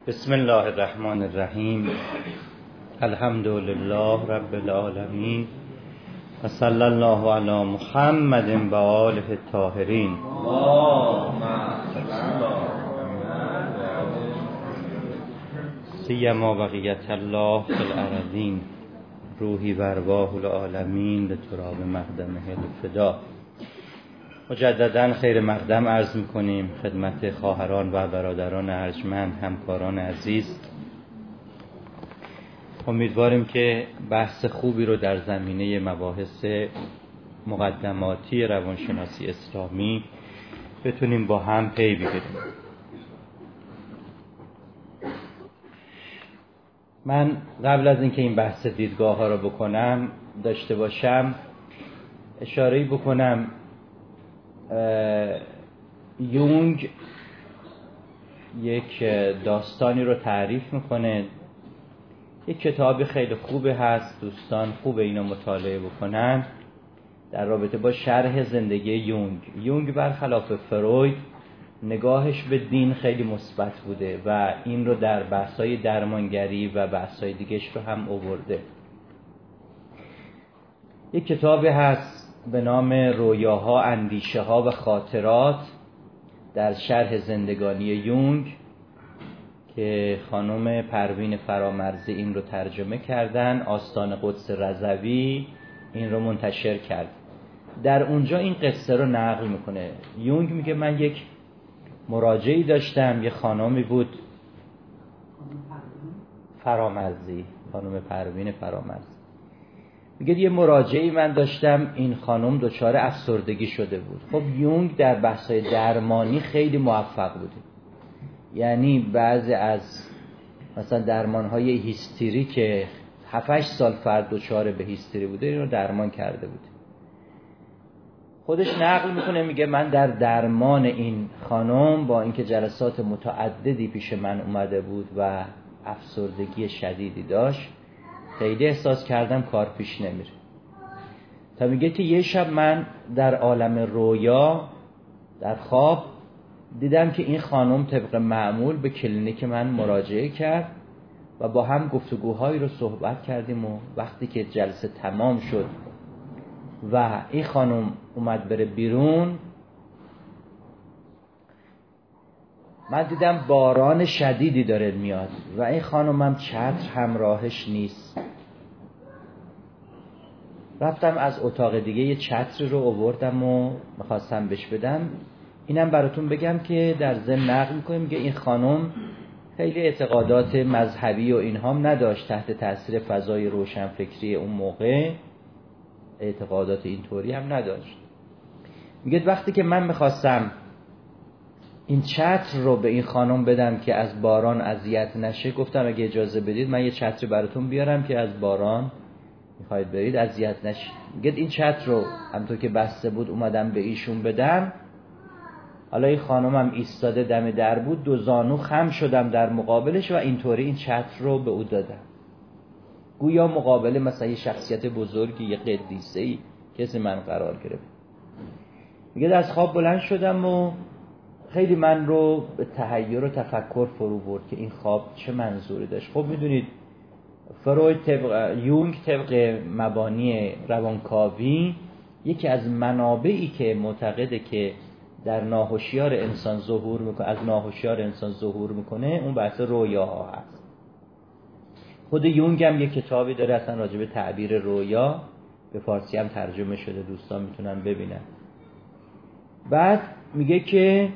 بسم الله الرحمن الرحیم. الحمد لله رب العالمین و صلی الله علی محمد و آله الطاهرین. سیما بقیت الله فی الارضین، روحی و ارواح العالمین لتراب مقدمه الفدا. مجددا خیر مقدم عرض میکنیم خدمت خواهران و برادران ارجمند، همکاران عزیز. امیدواریم که بحث خوبی رو در زمینه مباحث مقدماتی روانشناسی اسلامی بتونیم با هم پی بگیریم. من قبل از اینکه این بحث دیدگاه ها رو بکنم داشته باشم اشاره‌ای بکنم. یونگ یک داستانی رو تعریف میکنه. یک کتابی خیلی خوبه هست، دوستان خوبه اینو مطالعه بکنن در رابطه با شرح زندگی یونگ. یونگ برخلاف فروید نگاهش به دین خیلی مثبت بوده و این رو در بحث‌های درمانگری و بحث‌های دیگه‌اش رو هم آورده. یک کتابی هست به نام رویاها، اندیشه ها و خاطرات در شرح زندگانی یونگ که خانم پروین فرامرزی این رو ترجمه کردن. آستان قدس رضوی این رو منتشر کرد. در اونجا این قصه رو نقل میکنه. یونگ میگه من یک مراجعی داشتم، یه خانمی بود فرامرزی، خانم پروین فرامرزی. میگه یه مراجعی من داشتم، این خانم دچار افسردگی شده بود. خب یونگ در بحث‌های درمانی خیلی موفق بوده، یعنی بعضی از مثلا درمان‌های هیستری که 7-8 سال فرد دچار به هیستری بوده اینو درمان کرده بود. خودش نقل میکنه، میگه من در درمان این خانم با اینکه جلسات متعددی پیش من اومده بود و افسردگی شدیدی داشت، خیلی احساس کردم کار پیش نمیره. تا میگه که یه شب من در عالم رویا در خواب دیدم که این خانم طبق معمول به کلینیک من مراجعه کرد و با هم گفتگوهایی رو صحبت کردیم و وقتی که جلسه تمام شد و این خانم اومد بره بیرون، من دیدم باران شدیدی داره میاد و این خانمم چتر همراهش نیست. رفتم از اتاق دیگه یه چتر رو آوردم و میخواستم بهش بدم. اینم براتون بگم که در ضمن نقل میکنیم میگه این خانم خیلی اعتقادات مذهبی و اینها هم نداشت، تحت تاثیر فضای روشنفکری اون موقع اعتقادات اینطوری هم نداشت. میگه وقتی که من میخواستم این چتر رو به این خانم بدم که از باران اذیت نشه، گفتم اگه اجازه بدید من یه چتر براتون بیارم که از باران میخواید برید اذیت نشید. میگه این چتر رو همونطور که بسته بود اومدم به ایشون بدم. حالا این خانمم ایستاده دم در بود، 2 زانو خم شدم در مقابلش و اینطوری این چتر رو به او دادم، گویا مقابل مثلا یه شخصیت بزرگی، یه قدیسه‌ای کسی من قرار گرفت. میگه از خواب بلند شدم و خیلی من رو به تحیر و تفکر فرو برد که این خواب چه منظوری داشت. خب میدونید فروید یونگ طبق مبانی روانکاوی یکی از منابعی که معتقده که در ناهوشیار انسان ظهور میکنه، از ناهوشیار انسان ظهور میکنه، اون بحث رویاها هست. خود یونگ هم یک کتابی داره اصلا راجع به تعبیر رویا، به فارسی هم ترجمه شده، دوستان میتونن ببینن. بعد میگه که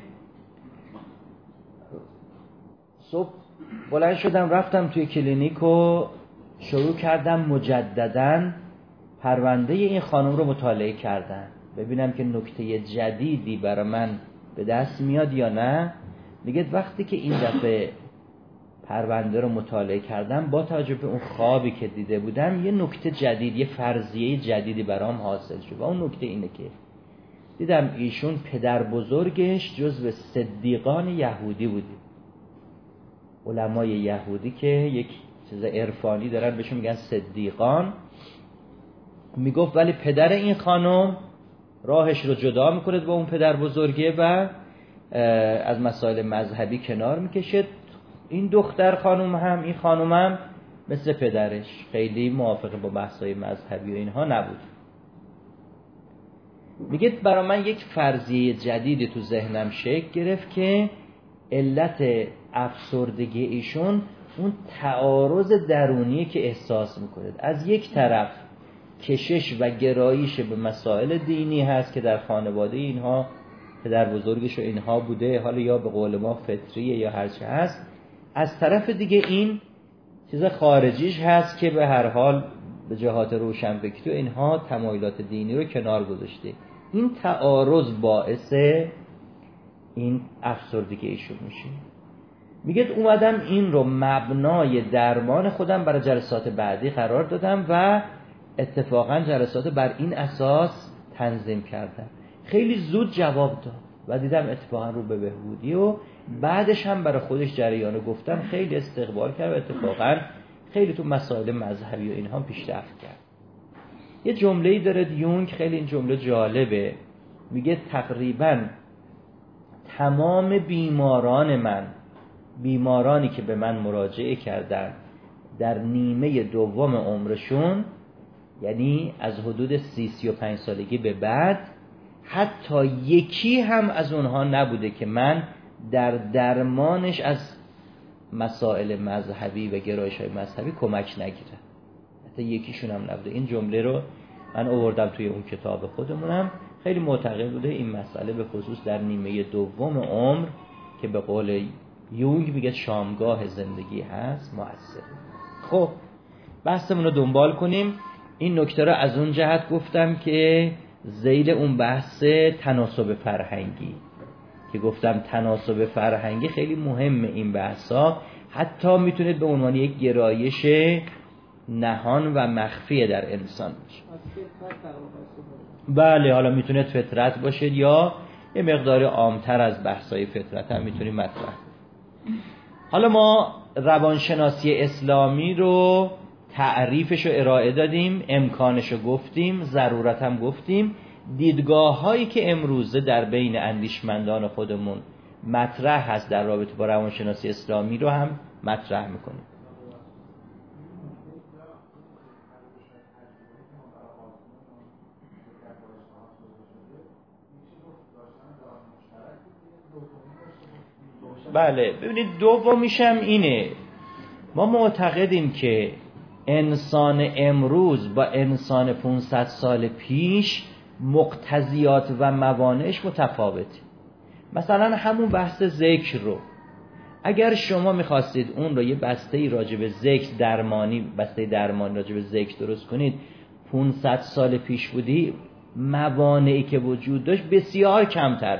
صبح بلند شدم رفتم توی کلینیک و شروع کردم مجدداً پرونده این خانم رو مطالعه کردن، ببینم که نکته جدیدی برای من به دست میاد یا نه. میگه وقتی که این دفعه پرونده رو مطالعه کردم با توجه به اون خوابی که دیده بودم یه نکته جدید، یه فرضیه جدیدی برام حاصل شد و اون نکته اینه که دیدم ایشون پدر بزرگش جزو صدیقان یهودی بودی، علمای یهودی که یک چیز عرفانی دارن بهشون میگن صدیقان. میگفت ولی پدر این خانم راهش رو جدا میکنه با اون پدر بزرگه و از مسائل مذهبی کنار میکشه، این دختر خانم هم، این خانم هم مثل پدرش خیلی موافق با بحث‌های مذهبی و اینها نبود. میگه برای من یک فرضیه جدیدی تو ذهنم شکل گرفت که علت افسردگی ایشون اون تعارض درونی که احساس میکنید. از یک طرف کشش و گرایش به مسائل دینی هست که در خانواده اینها پدر بزرگش و اینها بوده، حالا یا به قول ما فطریه یا هر چه هست. از طرف دیگه این چیز خارجیش هست که به هر حال به جهات روشنفکری و اینها تمایلات دینی رو کنار گذاشته. این تعارض باعث این افسردگی ایشون میشه. میگه اومدم این رو مبنای درمان خودم برای جلسات بعدی قرار دادم و اتفاقا جلسات بر این اساس تنظیم کردم. خیلی زود جواب داد و دیدم اتفاقا رو به بهبودی و بعدش هم برای خودش جریانو گفتم، خیلی استقبال کرد و اتفاقا خیلی تو مسائل مذهبی و اینها پیشرفت کرد. یه جمله‌ای داره یونگ، خیلی این جمله جالبه، میگه تقریبا تمام بیمارانی که به من مراجعه کردن در نیمه دوم عمرشون، یعنی از حدود 30-35 سالگی به بعد، حتی یکی هم از اونها نبوده که من در درمانش از مسائل مذهبی و گرایش‌های مذهبی کمک نگیرم. حتی یکیشون هم نبوده. این جمله رو من آوردم توی اون کتاب خودمونم. خیلی معتقد بوده این مسئله به خصوص در نیمه دوم عمر که به قول یونگ میگه شامگاه زندگی هست مؤثره. خب بحثمون رو دنبال کنیم. این نکته رو از اون جهت گفتم که ذیل اون بحث تناسب فرهنگی که گفتم تناسب فرهنگی خیلی مهمه. این بحثا حتی میتونه به عنوان یک گرایش نهان و مخفی در انسان باشه. بله، حالا میتونه فطرت باشه یا یه مقدار عامتر از بحثای فطرت هم میتونیم مطرح. حالا ما روانشناسی اسلامی رو تعریفش رو ارائه دادیم، امکانش رو گفتیم، ضرورت هم گفتیم. دیدگاه هایی که امروزه در بین اندیشمندان خودمون مطرح هست در رابطه با روانشناسی اسلامی رو هم مطرح میکنیم. بله، ببینید دومیش هم اینه، ما معتقدیم که انسان امروز با انسان 500 سال پیش مقتضیات و موانعش متفاوته. مثلا همون بحث ذکر رو اگر شما میخواستید اون رو یه بسته راجع به ذکر بسته درمانی راجع به ذکر درست کنید، 500 سال پیش بودی، موانعی که وجود داشت بسیار کمتر.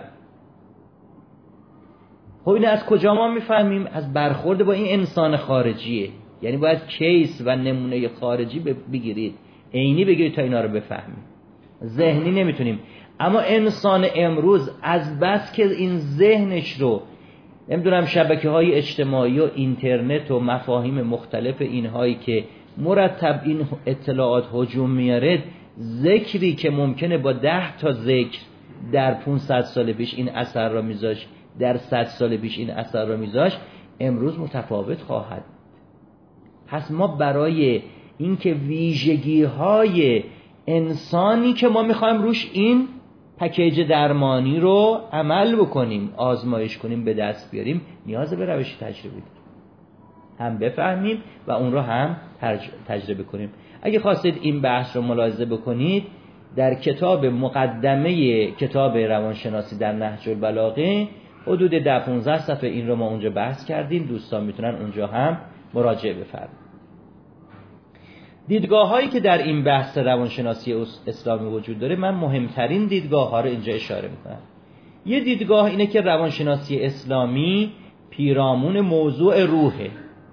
خب این از کجا ما میفهمیم؟ از برخورد با این انسان خارجیه. یعنی باید کیس و نمونه خارجی بگیرید، عینی بگیرید تا اینا رو بفهمید. ذهنی نمیتونیم. اما انسان امروز از بس که این ذهنش رو نمیدونم شبکه‌های اجتماعی و اینترنت و مفاهیم مختلف اینهایی که مرتب این اطلاعات هجوم میاره، ذکری که ممکنه با 10 تا ذکر در 500 سال پیش این اثر را میذاشت، در 100 سال پیش این اثر را میذاشت، امروز متفاوت خواهد. پس ما برای اینکه ویژگی‌های انسانی که ما میخوایم روش این پکیج درمانی رو عمل بکنیم، آزمایش کنیم، به دست بیاریم، نیاز به روش تجربه داریم، هم بفهمیم و اون رو هم تجربه کنیم. اگه خواستید این بحث رو ملاحظه بکنید، در کتاب مقدمه کتاب روانشناسی در نهج البلاغه حدود 10-15 صفحه این رو ما اونجا بحث کردیم. دوستان میتونن اونجا هم مراجعه بفرمایید. دیدگاه هایی که در این بحث روانشناسی اسلامی وجود داره، من مهمترین دیدگاه ها رو اینجا اشاره میکنم. یه دیدگاه اینه که روانشناسی اسلامی پیرامون موضوع روحه.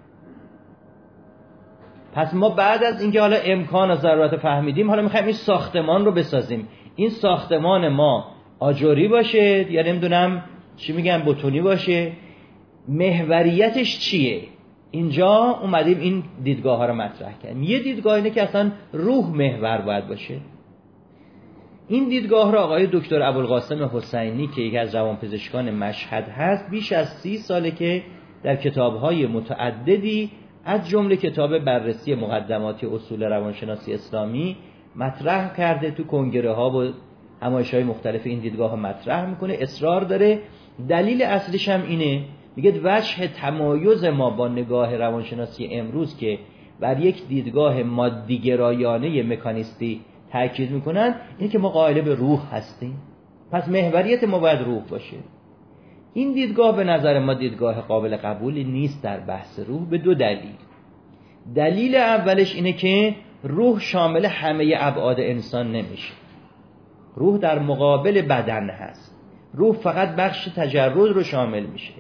پس ما بعد از اینکه حالا امکان و ضرورت فهمیدیم، حالا میخوایم این ساختمان رو بسازیم. این ساختمان ما آجوری باشه یا نمیدونم چی میگن بتونی باشه، محوریتش چیه؟ اینجا اومدیم این دیدگاه ها رو مطرح کردیم. یه دیدگاه اینه که اصلا روح محور باید باشه. این دیدگاه رو آقای دکتر ابوالقاسم حسینی که یکی از روانپزشکان مشهد هست، بیش از 30 ساله که در کتاب‌های متعددی از جمله کتاب بررسی مقدمات اصول روانشناسی اسلامی مطرح کرده، تو کنگره‌ها و همایش‌های مختلف این دیدگاه مطرح میکنه، اصرار داره. دلیل اصلیش هم اینه، میگه وجه تمایز ما با نگاه روانشناسی امروز که بر یک دیدگاه مادی‌گرایانه مکانیستی تاکید میکنن، اینه که ما قائل به روح هستیم، پس محوریت ما باید روح باشه. این دیدگاه به نظر ما دیدگاه قابل قبولی نیست در بحث روح به دو دلیل. دلیل اولش اینه که روح شامل همه ابعاد انسان نمیشه. روح در مقابل بدن هست. روح فقط بخش تجرد رو شامل میشه،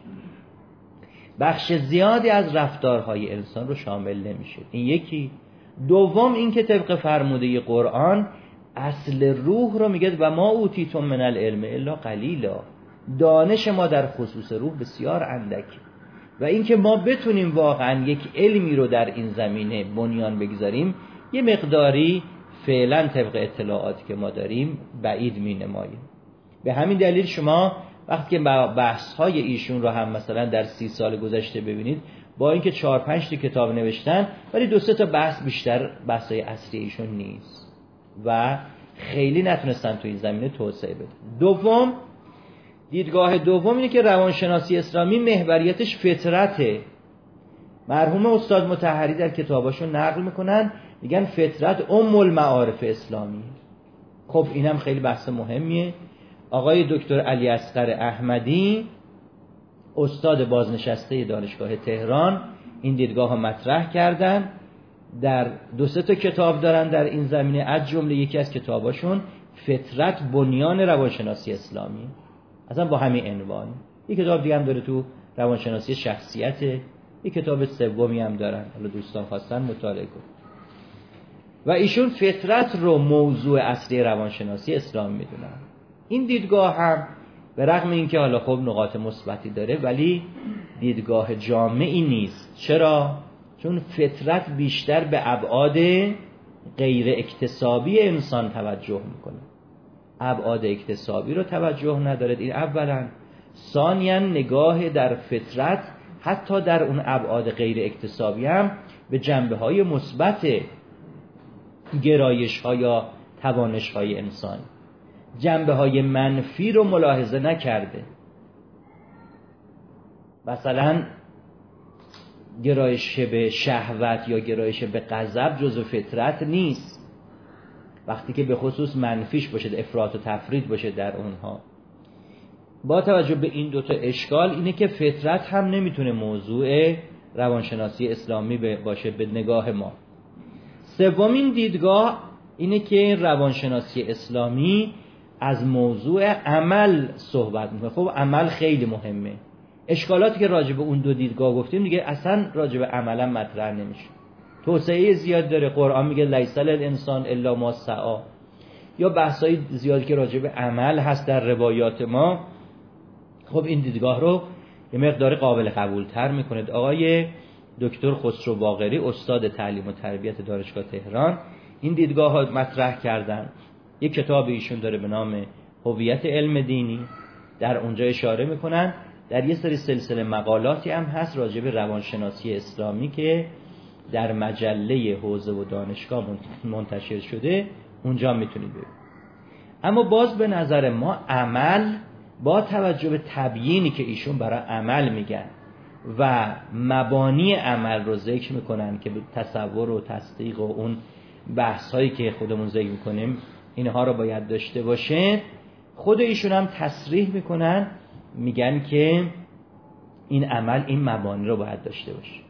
بخش زیادی از رفتارهای انسان رو شامل نمیشه. این یکی. دوم این که طبق فرموده قرآن اصل روح رو میگه و ما اوتیتم من العلم الا قلیلا، دانش ما در خصوص روح بسیار اندکی. و اینکه ما بتونیم واقعا یک علمی رو در این زمینه بنیان بگذاریم یه مقداری فعلا طبق اطلاعاتی که ما داریم بعید می نماییم. به همین دلیل شما وقتی که بحث‌های ایشون رو هم مثلا در 30 سال گذشته ببینید، با اینکه 4-5 تا کتاب نوشتن ولی 2-3 تا بحث بیشتر بحث‌های اصلی ایشون نیست و خیلی نتونستن تو این زمینه توسعه بدن. دوم، دیدگاه دوم اینه که روانشناسی اسلامی محوریتش فطرته. مرحوم استاد مطهری در کتاباشون نقل میکنن، میگن فطرت ام المعارف اسلامی. خب اینم خیلی بحث مهمیه. آقای دکتر علی اصغر احمدی استاد بازنشسته دانشگاه تهران این دیدگاه ها مطرح کردن، در 2-3 تا کتاب دارن در این زمینه، از جمله یکی از کتاباشون فطرت بنیان روانشناسی اسلامی، اصلا با همین عنوان. یک کتاب دیگه هم داره تو روانشناسی شخصیت، یک کتاب سومی هم دارن، حالا دوستان خواستن مطالعه کن. و ایشون فطرت رو موضوع اصلی روانشناسی اسلام میدونن. این دیدگاه هم به رغم اینکه حالا خب نقاط مثبتی داره ولی دیدگاه جامعی نیست. چرا؟ چون فطرت بیشتر به ابعاد غیر اکتسابی انسان توجه میکنه، ابعاد اکتسابی رو توجه نداره. این اولا. ثانیاً نگاه در فطرت حتی در اون ابعاد غیر اکتسابی هم به جنبه‌های مثبت گرایش‌ها یا توانش‌های انسان، جنبه‌های منفی رو ملاحظه نکرده. مثلا گرایش به شهوت یا گرایش به غضب جزء فطرت نیست، وقتی که به خصوص منفیش باشه، افراط و تفرید باشه در اونها. با توجه به این دوتا اشکال اینه که فطرت هم نمیتونه موضوع روانشناسی اسلامی باشه به نگاه ما. سومین دیدگاه اینه که روانشناسی اسلامی از موضوع عمل صحبت میکنه. خب عمل خیلی مهمه. اشکالاتی که راجع به اون دو دیدگاه گفتیم دیگه اصلا راجع به عملا مطرح نمیشه. توسعه زیاد داره. قرآن میگه لیس للانسان الا ما سعی، یا بحثای زیادی که راجع به عمل هست در روایات ما. خب این دیدگاه رو یه مقدار قابل قبول تر میکنه. آقای دکتر خسرو باقری استاد تعلیم و تربیت دانشگاه تهران این دیدگاه ها مطرح کردن. یک کتاب ایشون داره به نام هویت علم دینی، در اونجا اشاره میکنن. در یه سری سلسله مقالاتی هم هست راجع به روانشناسی اسلامی که در مجله حوزه و دانشگاه منتشر شده، اونجا میتونید ببینید. اما باز به نظر ما عمل با توجه به تبیینی که ایشون برای عمل میگن و مبانی عمل رو ذکر میکنن که به تصور و تصدیق و اون بحث هایی که خودمون ذکر میکنیم اینها رو باید داشته باشه، خود ایشون هم تصریح میکنن، میگن که این عمل این مبانی رو باید داشته باشه.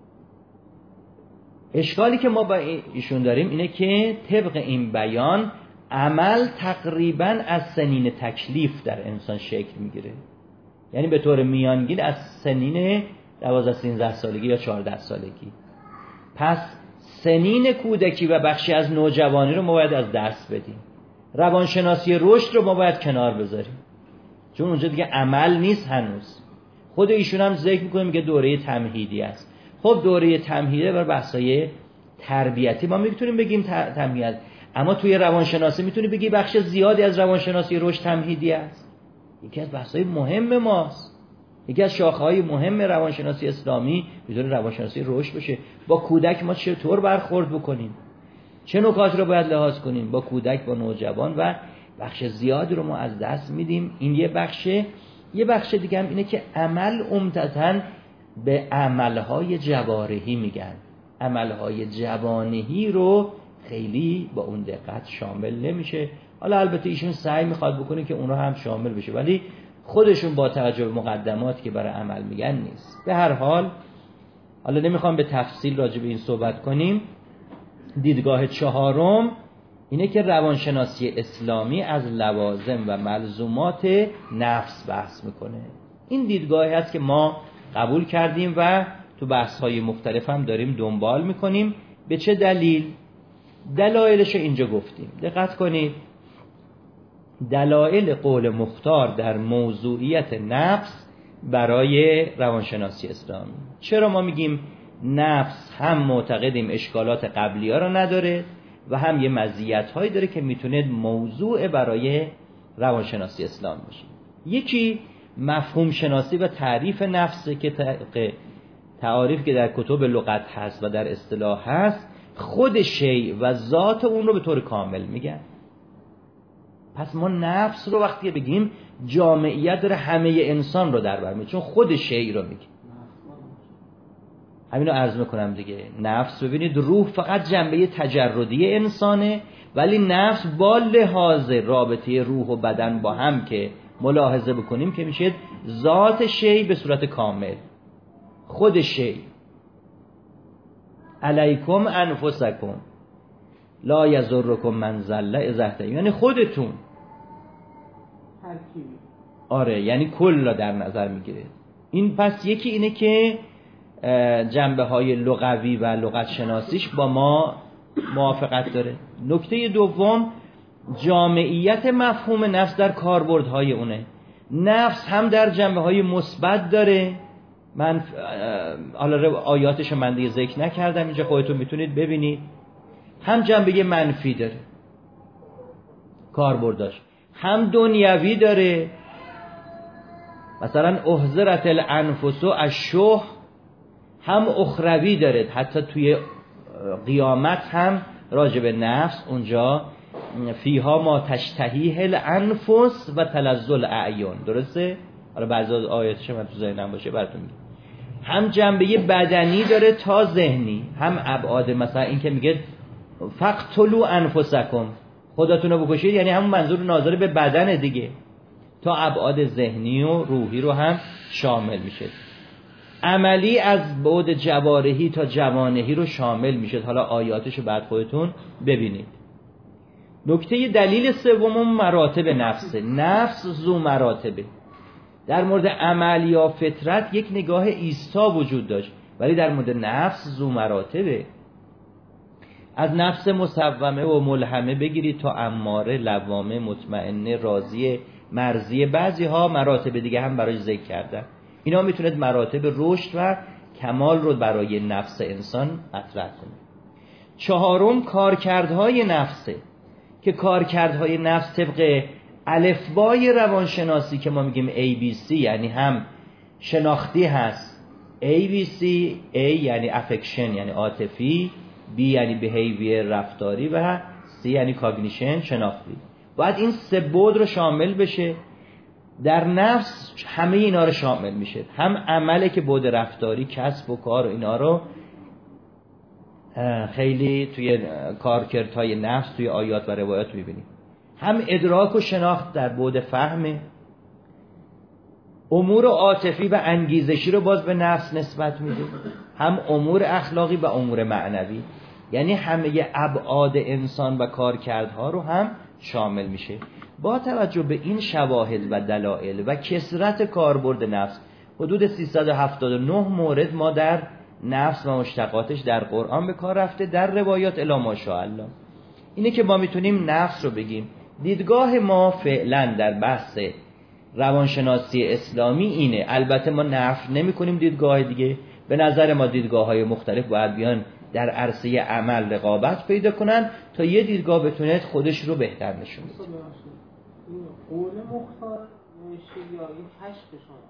اشکالی که ما با ایشون داریم اینه که طبق این بیان عمل تقریباً از سنین تکلیف در انسان شکل میگیره، یعنی به طور میانگین از سنین 12-13 سالگی یا 14 سالگی. پس سنین کودکی و بخشی از نوجوانی رو ما باید از دست بدیم. روانشناسی رشد رو ما باید کنار بذاریم، چون اونجا دیگه عمل نیست هنوز. خود ایشون هم ذکر میکنه، میگه دوره تمهیدی است. خب دوره تمهیده بر بحثای تربیتی ما میتونیم بگیم تمهید، اما توی روانشناسی میتونی بگی بخش زیادی از روانشناسی رشد تمهیدی است. یکی از بحثای مهم ماست. یکی از شاخه‌های مهم روانشناسی اسلامی میتونه روانشناسی رشد باشه. با کودک ما چطور برخورد بکنیم، چه نکات رو باید لحاظ کنیم با کودک، با نوجوان، و بخش زیادی رو ما از دست میدیم. این یه بخشه. یه بخش دیگه هم اینه که عمل عمدتاً به عملهای جوارحی میگن. عملهای جوانحی رو خیلی با اون دقت شامل نمیشه. حالا البته ایشون سعی میخواد بکنه که اونها هم شامل بشه، ولی خودشون با توجه به مقدماتی که برای عمل میگن نیست. به هر حال حالا نمیخوام به تفصیل راجع به این صحبت کنیم. دیدگاه چهارم اینه که روانشناسی اسلامی از لوازم و ملزومات نفس بحث میکنه. این دیدگاهی هست که ما قبول کردیم و تو بحث‌های مختلف هم داریم دنبال میکنیم. به چه دلیل؟ دلایلش اینجا گفتیم. دقت کنید، دلایل قول مختار در موضوعیت نفس برای روانشناسی اسلامی. چرا ما میگیم نفس هم معتقدیم اشکالات قبلی‌ها رو نداره و هم یه مزیت‌هایی داره که میتونه موضوع برای روانشناسی اسلام باشه؟ یکی مفهوم شناسی و تعریف نفسه که تعاریف که در کتب لغت هست و در اصطلاح هست، خود شیء و ذات اون رو به طور کامل میگن. پس ما نفس رو وقتی بگیم جامعیت داره همه انسان رو در بر میگیره، چون خود شیء رو میگه. همین رو عرض میکنم دیگه. نفس ببینید، روح فقط جنبه تجردی انسانه، ولی نفس با لحاظ رابطه روح و بدن با هم که ملاحظه بکنیم که میشه ذات شیء به صورت کامل، خود شیء. علیکم انفسکم لا یضرکم من ضل اذا اهتدیتم، یعنی خودتون. آره، یعنی کل را در نظر میگیره. این پس یکی اینه که جنبه های لغوی و لغت شناسیش با ما موافقت داره. نکته دوم، جامعیت مفهوم نفس در کاربردهای اونه. نفس هم در جنبه های مثبت داره، من حالا آیاتش من دیگه ذکر نکردم، اینجا خودتون میتونید ببینید. هم جنبه منفی داره کاربرداش، هم دنیوی داره. مثلا احضرت الانفس الشح، هم اخروی داره. حتی توی قیامت هم راجع به نفس اونجا فیها ما تشتهیه الانفس و تلذ الاعین، درسته؟ حالا بعضی از آیاتش من تو ذهنم باشه براتون میگم. هم جنبه بدنی داره تا ذهنی، هم ابعاد، مثلا این که میگه فقتلوا انفسکم، خودتون رو بکشید، یعنی همون منظور ناظر به بدن دیگه، تا ابعاد ذهنی و روحی رو هم شامل میشه. عملی از بعد جوارحی تا جوانحی رو شامل میشه. حالا آیاتش رو بعد خودتون ببینید. نکته دلیل سوم مراتب نفسه. نفس ذو مراتبه. در مورد عمل یا فطرت یک نگاه ایستا وجود داشت، ولی در مورد نفس ذو مراتبه. از نفس مصومه و ملهمه بگیرید تا اماره، لوامه، مطمئنه، راضیه، مرضیه. بعضی ها مراتب دیگه هم برای ذکر کردن. اینا میتونید مراتب رشد و کمال رو برای نفس انسان مطرح کنید. چهارم کارکردهای نفسه که کارکردهای نفس طبق الفبای روانشناسی که ما میگیم ABC، یعنی هم شناختی هست ABC، A یعنی افکشن یعنی عاطفی، B یعنی behavior رفتاری و C یعنی کاگنیشن شناختی. باید این سه بود رو شامل بشه. در نفس همه اینا رو شامل میشه، هم عمله که بود رفتاری، کسب و کار و اینا رو خیلی توی کارکردهای نفس توی آیات و روایات میبینیم، هم ادراک و شناخت در بود فهمه، امور عاطفی و انگیزشی رو باز به نفس نسبت میده، هم امور اخلاقی و امور معنوی، یعنی همه ابعاد انسان و کارکردها رو هم شامل میشه. با توجه به این شواهد و دلایل و کثرت کاربرد نفس، حدود 379 مورد ما در نفس و مشتقاتش در قرآن به کار رفته، در روایات الی ماشاءالله. اینه که ما میتونیم نفس رو بگیم. دیدگاه ما فعلا در بحث روانشناسی اسلامی اینه. البته ما نفی نمی‌کنیم دیدگاه دیگه. به نظر ما دیدگاه‌های مختلف باید بیان در عرصه عمل رقابت پیدا کنن تا یه دیدگاه بتونه خودش رو بهتر نشون بده. قول مختار نوشته یا این کشف شماست؟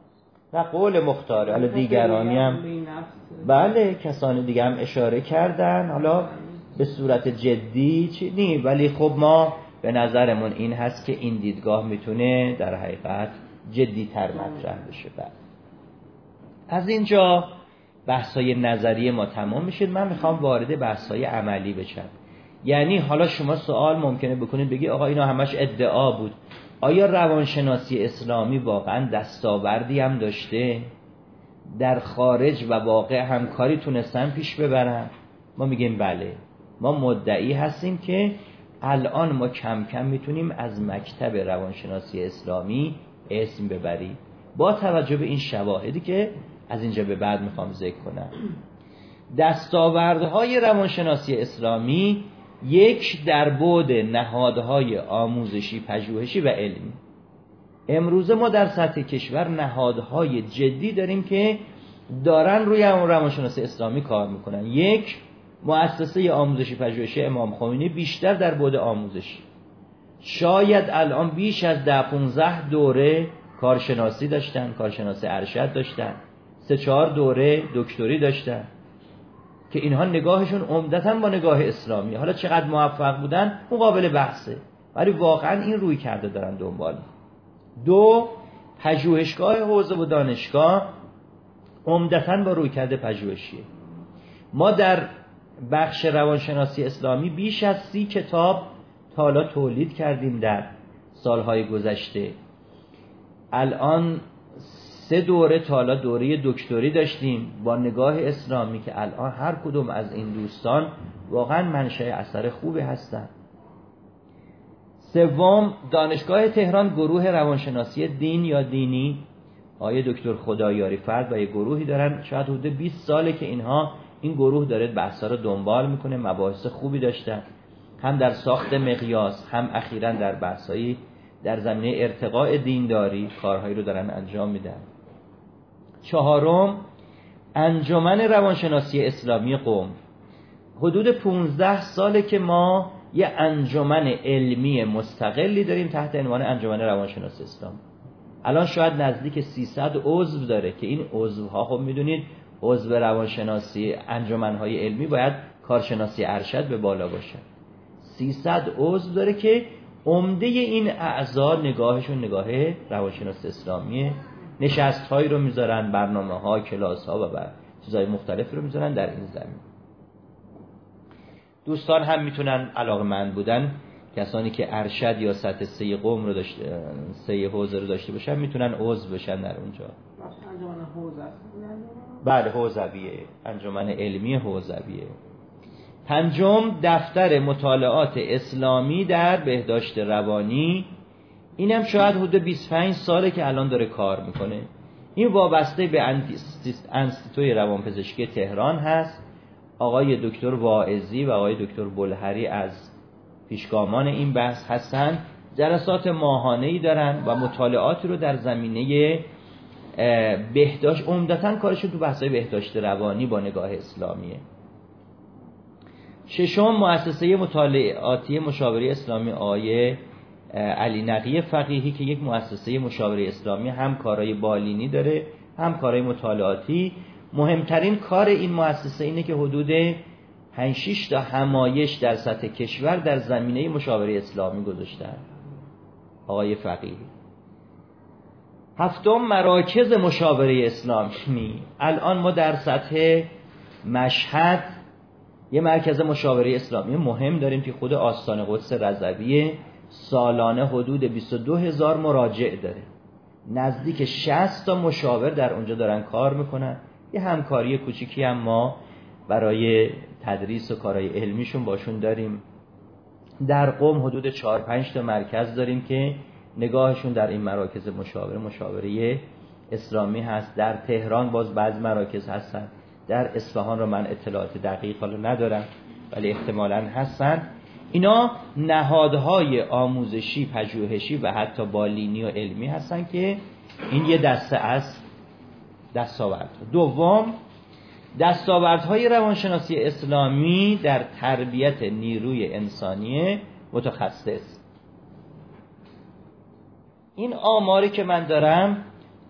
نه قول مختاره. حالا دیگرانی هم بله کسانی دیگه هم اشاره کردن، حالا به صورت جدی چی نی، ولی خب ما به نظرمون این هست که این دیدگاه میتونه در حقیقت جدی تر مطرح بشه. از اینجا بحثای نظری ما تمام میشه. من میخوام وارد بحثای عملی بشم. یعنی حالا شما سوال ممکنه بکنید بگی آقا اینا همش ادعا بود، آیا روانشناسی اسلامی واقعا دستاوردی هم داشته؟ در خارج و واقع همکاری تونستن پیش ببرن؟ ما میگیم بله. ما مدعی هستیم که الان ما کم کم میتونیم از مکتب روانشناسی اسلامی اسم ببریم با توجه به این شواهدی که از اینجا به بعد میخوام ذکر کنم. دستاوردهای روانشناسی اسلامی یک در بعد نهادهای آموزشی، پژوهشی و علمی. امروزه ما در سطح کشور نهادهای جدی داریم که دارن روی روانشناسی اسلامی کار میکنن. یک، مؤسسه آموزشی پژوهشی امام خمینی بیشتر در بعد آموزشی، شاید الان بیش از 10-15 دوره کارشناسی داشتن، کارشناسی ارشد داشتن، 3-4 دوره دکتری داشتن که اینها نگاهشون عمدتاً با نگاه اسلامی. حالا چقدر موفق بودن مقابل بحثه، ولی واقعا این روی کرده دارن دنبال. دو، پژوهشگاه حوزه و دانشگاه عمدتاً با روی کرده پژوهشیه. ما در بخش روانشناسی اسلامی بیش از 30 کتاب تا حالا تولید کردیم در سالهای گذشته. الان 3 دوره تا حالا دوره دکتری داشتیم با نگاه اسلامی که الان هر کدوم از این دوستان واقعا منشأ اثر خوبی هستن. سوم، دانشگاه تهران گروه روانشناسی دین یا دینی، آقای دکتر خدایاری فرد و یه گروهی دارن، شاید حدود 20 ساله که این گروه داره بحثا رو دنبال میکنه، مباحث خوبی داشتن، هم در ساخت مقیاس، هم اخیراً در بحثایی در زمینه ارتقاء دینداری کارهایی رو دارن انجام میدن. چهارم، انجمن روانشناسی اسلامی قم. حدود 15 ساله که ما یه انجمن علمی مستقلی داریم تحت عنوان انجمن روانشناسی اسلامی. الان شاید نزدیک 300 عضو داره که این عضوها خب میدونید عضو روانشناسی انجمنهای علمی باید کارشناسی ارشد به بالا باشه. 300 عضو داره که عمده این اعضا نگاهشون نگاه روانشناسی اسلامیه. نشست‌هایی رو میذارن، برنامه‌ها، کلاس‌ها و چیزهای مختلفی رو میذارن در این زمین. دوستان هم میتونن علاقه‌مند بودن، کسانی که ارشد یا سطح 3 قم رو داشته، 3 حوزه رو داشته باشن میتونن عضو بشن در اونجا. انجمن حوزه است. بله حوزویه، انجمن علمی حوزویه. پنجم، دفتر مطالعات اسلامی در بهداشت روانی. اینم شاید حدود 25 ساله که الان داره کار میکنه. این وابسته به انستیتوی روانپزشکی تهران هست. آقای دکتر واعظی و آقای دکتر بلهری از پیشگامان این بحث هستن. جلسات ماهانه‌ای دارن و مطالعاتی رو در زمینه بهداشت، عمدتاً کارشون تو بحث‌های بهداشت روانی با نگاه اسلامیه. ششم، مؤسسه مطالعاتی مشاوره اسلامی آقای علی نقی فقیهی که یک مؤسسه مشاوره اسلامی هم کارهای بالینی داره هم کارهای مطالعاتی. مهمترین کار این مؤسسه اینه که حدود 5-6 تا همایش در سطح کشور در زمینه مشاوره اسلامی گذاشتن آقای فقیهی. هفتم، مراکز مشاوره اسلامی. الان ما در سطح مشهد یه مرکز مشاوره اسلامی مهم داریم که خود آستان قدس رضویه، سالانه حدود 22,000 مراجع داره، نزدیک 60 تا مشاور در اونجا دارن کار میکنن. یه همکاری کوچیکی هم ما برای تدریس و کارهای علمیشون باشون داریم. در قم حدود 4-5 تا مرکز داریم که نگاهشون در این مراکز مشاوره اسلامی هست. در تهران باز بعض مراکز هستن، در اصفهان رو من اطلاعات دقیق حالا ندارم ولی احتمالاً هستن. اینا نهادهای آموزشی، پژوهشی و حتی بالینی و علمی هستن که این یه دسته از دستاورد. دوم، دستاوردهای روانشناسی اسلامی در تربیت نیروی انسانی متخصص. این آماری که من دارم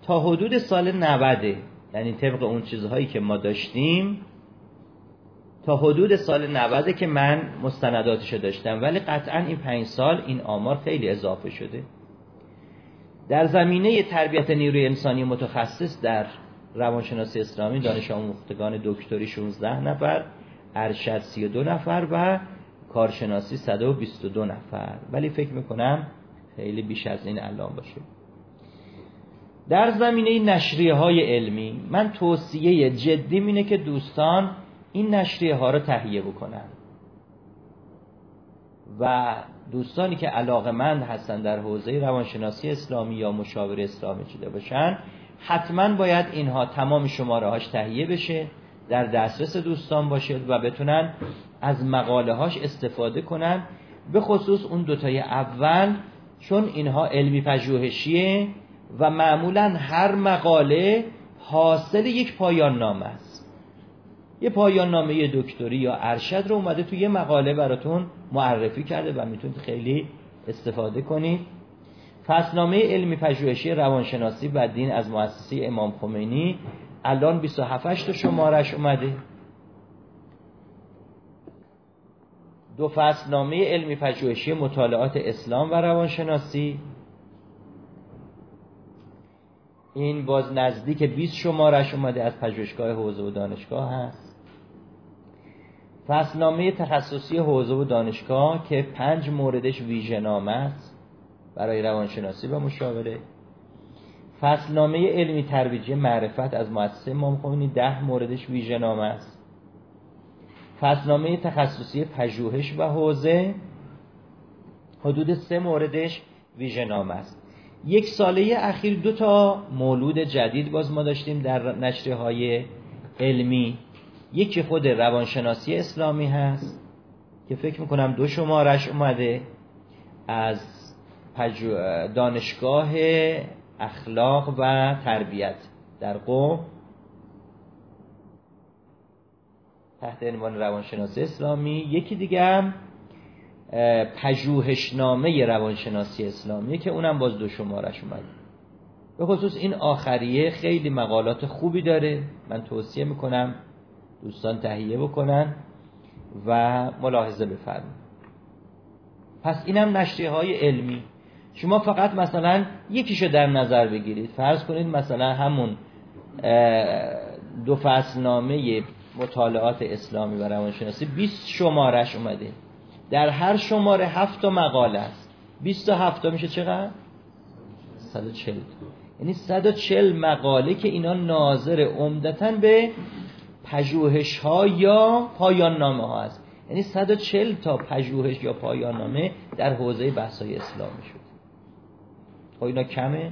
تا حدود سال 90، یعنی طبق اون چیزهایی که ما داشتیم تا حدود سال 90 که من مستنداتشو داشتم، ولی قطعا این 5 سال این آمار خیلی اضافه شده. در زمینه تربیت نیروی انسانی متخصص در روانشناسی اسلامی دانش آموختگان دکتری 16 نفر، ارشد 32 نفر و کارشناسی 122 نفر، ولی فکر میکنم خیلی بیش از این الان باشه. در زمینه نشریه های علمی من توصیه جدی اینه که دوستان این نشریه ها رو تهیه بکنن و دوستانی که علاقه‌مند هستن در حوزه روانشناسی اسلامی یا مشاور اسلامی شده باشن، حتما باید اینها تمام شماره هاش تهیه بشه، در دسترس دوستان باشه و بتونن از مقاله هاش استفاده کنن، به خصوص اون دوتای اول، چون اینها علمی پژوهشیه و معمولا هر مقاله حاصل یک پایان نامه است. یه پایان نامه دکتری یا ارشد رو اومده تو یه مقاله براتون معرفی کرده و میتونید خیلی استفاده کنید. فصلنامه علمی پژوهشی روانشناسی و دین از مؤسسه امام خمینی الان 27 تا شمارش اومده. 2 فصلنامه علمی پژوهشی مطالعات اسلام و روانشناسی، این باز نزدیک 20 شمارش اومده، از پژوهشگاه حوزه و دانشگاه هست. فصلنامه تخصصی حوزه و دانشگاه که 5 موردش ویژه‌نامه است برای روانشناسی و مشاوره. فصلنامه علمی ترویجی معرفت از مؤسسه امام خمینی 10 موردش ویژه‌نامه است. فصلنامه تخصصی پژوهش و حوزه حدود 3 موردش ویژه‌نامه است. 1 ساله اخیر 2 تا مولود جدید باز ما داشتیم در نشریه‌های علمی. یکی خود روانشناسی اسلامی هست که فکر میکنم 2 شمارش اومده، از دانشگاه اخلاق و تربیت در قم تحت عنوان روانشناسی اسلامی. یکی دیگه هم پژوهشنامه روانشناسی اسلامی که اونم باز 2 شمارش اومده. به خصوص این آخریه خیلی مقالات خوبی داره، من توصیه میکنم دوستان تهیه بکنن و ملاحظه بفرمایید. پس اینم نشریه های علمی. شما فقط مثلا یکیشو در نظر بگیرید، فرض کنید مثلا همون 2 فصلنامه مطالعات اسلامی و روانشناسی 20 شمارش اومده، در هر شماره 7 تا مقاله است. 20 تا 7 تا میشه چقدر؟ 140. یعنی 140 مقاله که اینا ناظر عمدتاً به پژوهش ها یا پایان نامه ها است. یعنی 140 تا پژوهش یا پایان نامه در حوزه بحث های اسلامی شد. خب اینا کمه؟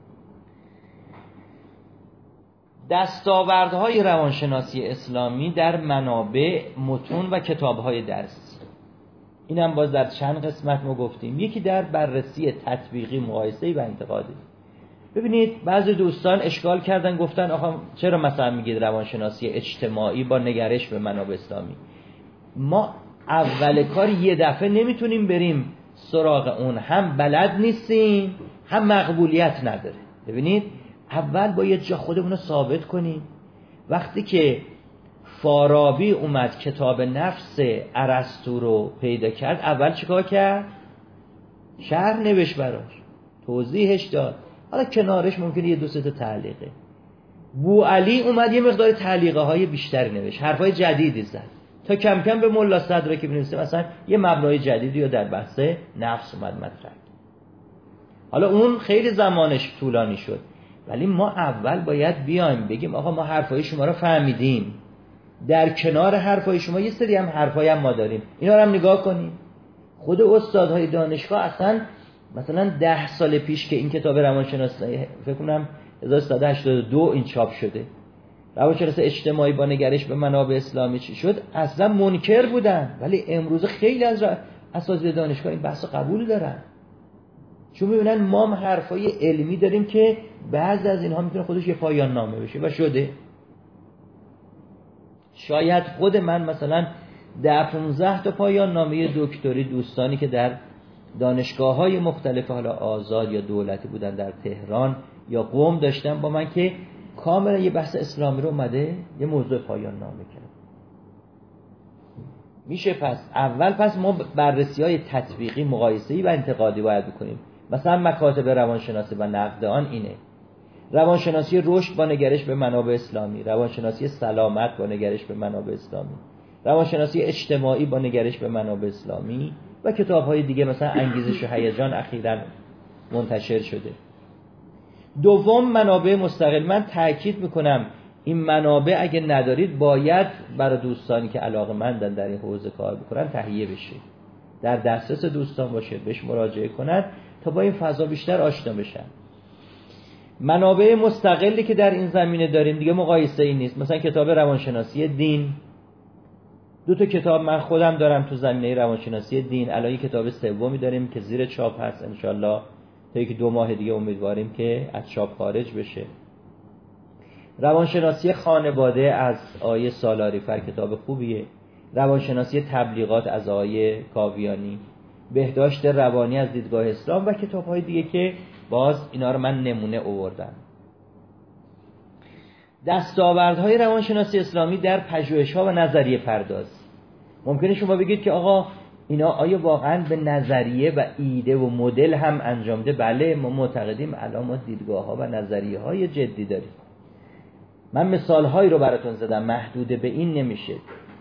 دستاوردهای روانشناسی اسلامی در منابع، متون و کتاب‌های درسی. اینم باز در چند قسمت ما گفتیم. یکی در بررسی تطبیقی، مقایسه‌ای و انتقادی. ببینید بعضی دوستان اشکال کردن، گفتن آخه چرا مثلا میگید روانشناسی اجتماعی با نگرش به منابع اسلامی؟ ما اول کار یه دفعه نمیتونیم بریم سراغ اون، هم بلد نیستیم هم مقبولیت نداره. ببینید اول باید جا خودمون رو ثابت کنیم. وقتی که فارابی اومد کتاب نفس ارسطو رو پیدا کرد، اول چیکار کرد؟ شرح نوشت براش، توضیحش داد، حالا کنارش ممکنه یه 2-3 تا تعلیقه. بوعلی اومد یه مقدار تعلیقه های بیشتری نوشت، حرفای جدیدی زد، تا کم کم به ملا صدرا که بنویسه مثلا یه مبنای جدیدی رو در بحث نفس اومد مطرح. حالا اون خیلی زمانش طولانی شد، ولی ما اول باید بیایم بگیم آقا ما حرفای شما رو فهمیدیم، در کنار حرفای شما یه سری هم حرفای هم ما داریم، اینا رو هم نگاه کنیم. خود استادهای دانشگاه اصلا مثلا 10 سال پیش که این کتاب روانشناسی فکر کنم 1382 این چاپ شده، روانشناسی اجتماعی با نگرش به منابع اسلامی چی شد، اصلا منکر بودن، ولی امروز خیلی از اساتید دانشگاه این بحث قبول دارن، چون میبینن ما هم حرفای علمی داریم که بعضی از اینها میتونه خودش یه پایان نامه بشه و شده. شاید خود من مثلا 10-15 تا پایان نامه دکتری دوستانی که در دانشگاه‌های مختلف، حالا آزاد یا دولتی بودن در تهران یا قم، داشتن با من که کاملا یه بحث اسلامی رو اومده یه موضوع پایان نامه کرد. میشه پس ما بررسی‌های تطبیقی، مقایسه‌ای و انتقادی باید بکنیم. مثلا مکاتب روانشناسی و نقد آن اینه: روانشناسی رشد با نگرش به منابع اسلامی، روانشناسی سلامت با نگرش به منابع اسلامی، روانشناسی اجتماعی با نگرش به منابع اسلامی و کتاب‌های دیگه مثلا انگیزش و هیجان اخیراً منتشر شده. دوم، منابع مستقل. من تاکید میکنم این منابع اگه ندارید باید برای دوستانی که علاقه‌مندن در این حوزه کار بکنن تهیه بشه، در دسترس دوستان باشه، بهش مراجعه کنن تا با این فضا بیشتر آشنا بشن. منابع مستقلی که در این زمینه داریم دیگه مقایسه ای نیست. مثلا کتاب روانشناسی دین، 2 تا کتاب من خودم دارم تو زمینه روانشناسی دین. الان یک کتاب سومی داریم که زیر چاپ هست، انشالله تا 1-2 ماه دیگه امیدواریم که از چاپ خارج بشه. روانشناسی خانواده از آقای سالاری‌فر کتاب خوبیه. روانشناسی تبلیغات از آقای کاویانی، بهداشت روانی از دیدگاه اسلام و کتاب‌های دیگه که باز اینا رو من نمونه آوردم. دستاوردهای روانشناسی اسلامی در پژوهش‌ها و نظریه پردازی. ممکنه شما بگید که آقا اینا آیا واقعاً به نظریه و ایده و مدل هم انجام ده؟ بله، ما معتقدیم الان ما دیدگاه‌ها و نظریه‌های جدی داریم. من مثال‌هایی رو براتون زدم، محدود به این نمیشه.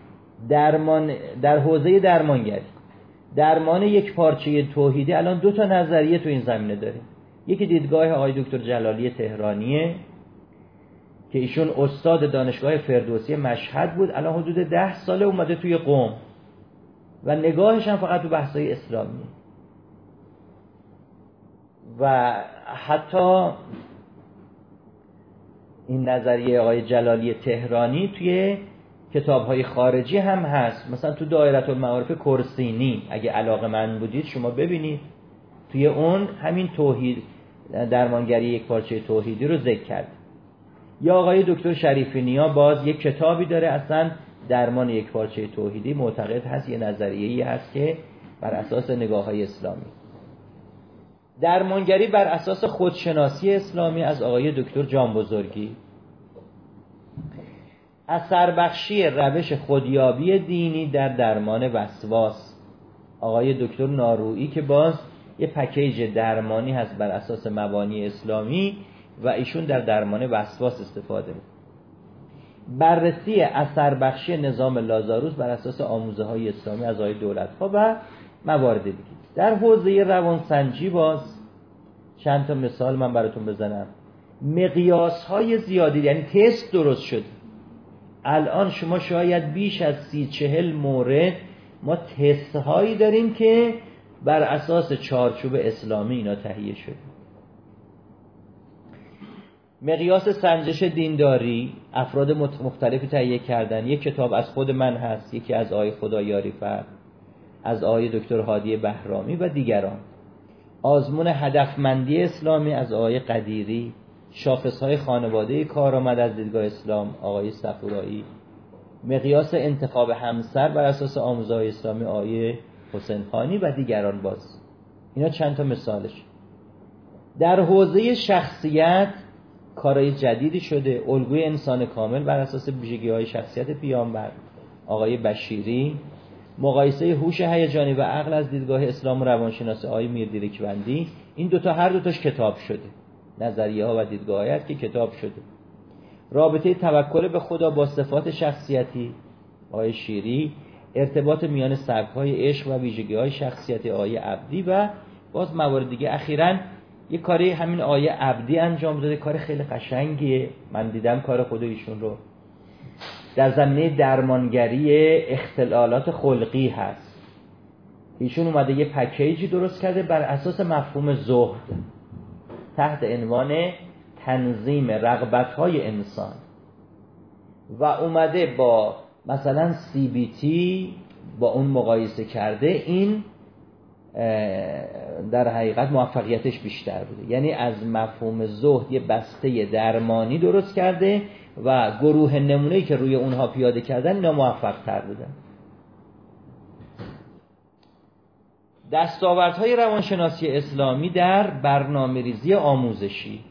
در حوزه درمانگری، درمان یک پارچه توحیدی الان 2 تا نظریه تو این زمینه داریم. یکی دیدگاه آقای دکتر جلالی تهرانیه که ایشون استاد دانشگاه فردوسی مشهد بود، الان حدود 10 ساله اومده توی قم و نگاهش هم فقط تو بحث‌های اسلامی. و حتی این نظریه آقای جلالی تهرانی توی کتاب‌های خارجی هم هست. مثلا تو دایره المعارف کرسینی اگه علاقه‌مند بودید شما ببینید، توی اون همین توحید، درمانگری یک پارچه توحیدی رو ذکر کرد. یا آقای دکتر شریفی نیا باز یک کتابی داره اصلا درمان یک پارچه توحیدی، معتقد هست یه نظریه‌ای هست که بر اساس نگاه‌های اسلامی. درمانگری بر اساس خودشناسی اسلامی از آقای دکتر جانبزرگی. اثربخشی روش خودیابی دینی در درمان وسواس، آقای دکتر نارویی که باز یه پکیج درمانی هست بر اساس مبانی اسلامی و ایشون در درمان وسواس استفاده می‌کنه. بررسی اثربخشی نظام لازاروس بر اساس آموزه‌های اسلامی از آقای دولت‌ها و موارد دیگه. در حوزه روانسنجی باز چند تا مثال من براتون بزنم. مقیاس‌های زیادی، یعنی تست درست شد. الان شما شاید بیش از 30-40 مورد ما تست هایی داریم که بر اساس چارچوب اسلامی اینا تهیه شده. مقیاس سنجش دینداری افراد مختلفی تهیه کردن. یک کتاب از خود من هست، یکی از آقای خدایاری‌فر، از آقای دکتر هادی بهرامی و دیگران. آزمون هدفمندی اسلامی از آقای قدیری. شاخصهای خانواده کارآمد از دیدگاه اسلام آقای صفورایی. مقیاس انتخاب همسر بر اساس آموزه‌های اسلامی آقای حسین خانی و دیگران. باز اینا چند تا مثالش. در حوزه شخصیت کارهای جدیدی شده. الگوی انسان کامل بر اساس ویژگی‌های شخصیت پیامبر آقای بشیری. مقایسه هوش هیجانی و عقل از دیدگاه اسلام و روانشناسی آقای میردیرکوندی. این 2 تا هر 2 تاش کتاب شده، نظریه ها و دیدگاه‌هایی است که کتاب شده. رابطه توکل به خدا با صفات شخصیتی آقای شیری. ارتباط میان سبک‌های عشق و ویژگی‌های شخصیتی آقای عبدی و باز موارد دیگه. اخیراً یه کاری همین آقای عبدی انجام داده، کار خیلی قشنگیه، من دیدم کار خود ایشون رو. در زمینه درمانگری اختلالات خلقی هست. ایشون اومده یه پکیجی درست کرده بر اساس مفهوم زهد تحت عنوان تنظیم رغبت‌های انسان و اومده با مثلا CBT با اون مقایسه کرده. این در حقیقت موفقیتش بیشتر بوده، یعنی از مفهوم زهد یه بسته درمانی درست کرده و گروه نمونه‌ای که روی اونها پیاده کردن اینا موفق تر بودن. دستاوردهای روانشناسی اسلامی در برنامه‌ریزی آموزشی.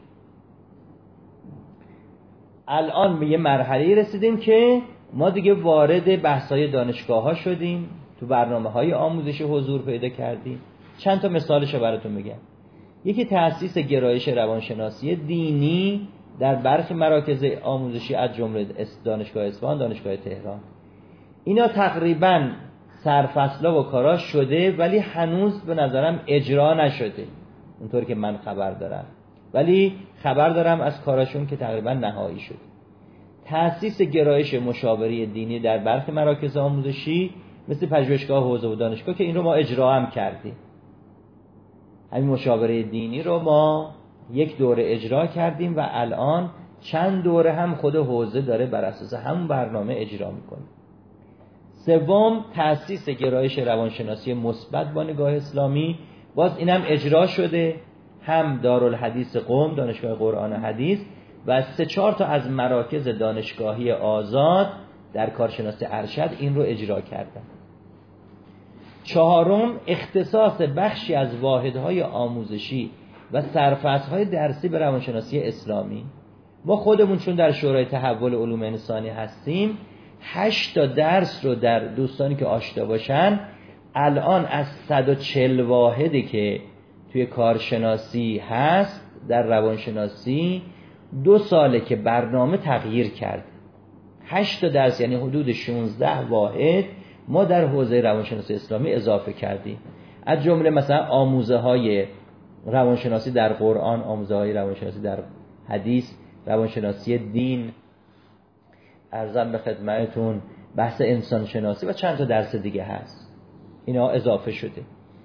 الان به یه مرحله رسیدیم که ما دیگه وارد بحث‌های دانشگاه‌ها شدیم، تو برنامه‌های آموزشی حضور پیدا کردیم. چند تا مثالشو براتون میگم. یکی تأسیس گرایش روانشناسی دینی در برخی مراکز آموزشی از جمله دانشگاه اصفهان، دانشگاه تهران. اینا تقریباً سرفصلا و کاراش شده ولی هنوز به نظرم اجرا نشده اونطور که من خبر دارم، ولی خبر دارم از کاراشون که تقریباً نهایی شده. تأسیس گرایش مشاوره دینی در برخی مراکز آموزشی مثل پژوهشگاه حوزه و دانشگاه که این رو ما اجرا هم کردیم. همین مشاوره دینی رو ما یک دوره اجرا کردیم و الان چند دوره هم خود حوزه داره بر اساس همون برنامه اجرا میکنه. سوم، تأسیس گرایش روانشناسی مثبت با نگاه اسلامی، باز اینم اجرا شده، هم دارالحدیث قم، دانشگاه قرآن و حدیث و 3-4 تا از مراکز دانشگاهی آزاد در کارشناسی ارشد این رو اجرا کردن. چهارم، اختصاص بخشی از واحدهای آموزشی و سرفصل‌های درسی به روانشناسی اسلامی. ما خودمون چون در شورای تحول علوم انسانی هستیم 8 تا درس رو در دوستانی که آشنا باشن الان از 140 واحدی که توی کارشناسی هست در روانشناسی 2 ساله که برنامه تغییر کرد. 8 تا درس یعنی حدود 16 واحد ما در حوزه روانشناسی اسلامی اضافه کردیم. از جمله مثلا آموزه های روانشناسی در قرآن، آموزه های روانشناسی در حدیث، روانشناسی دین، عرضم به خدمتتون بحث انسان شناسی و چند تا درس دیگه هست. اینا اضافه شده.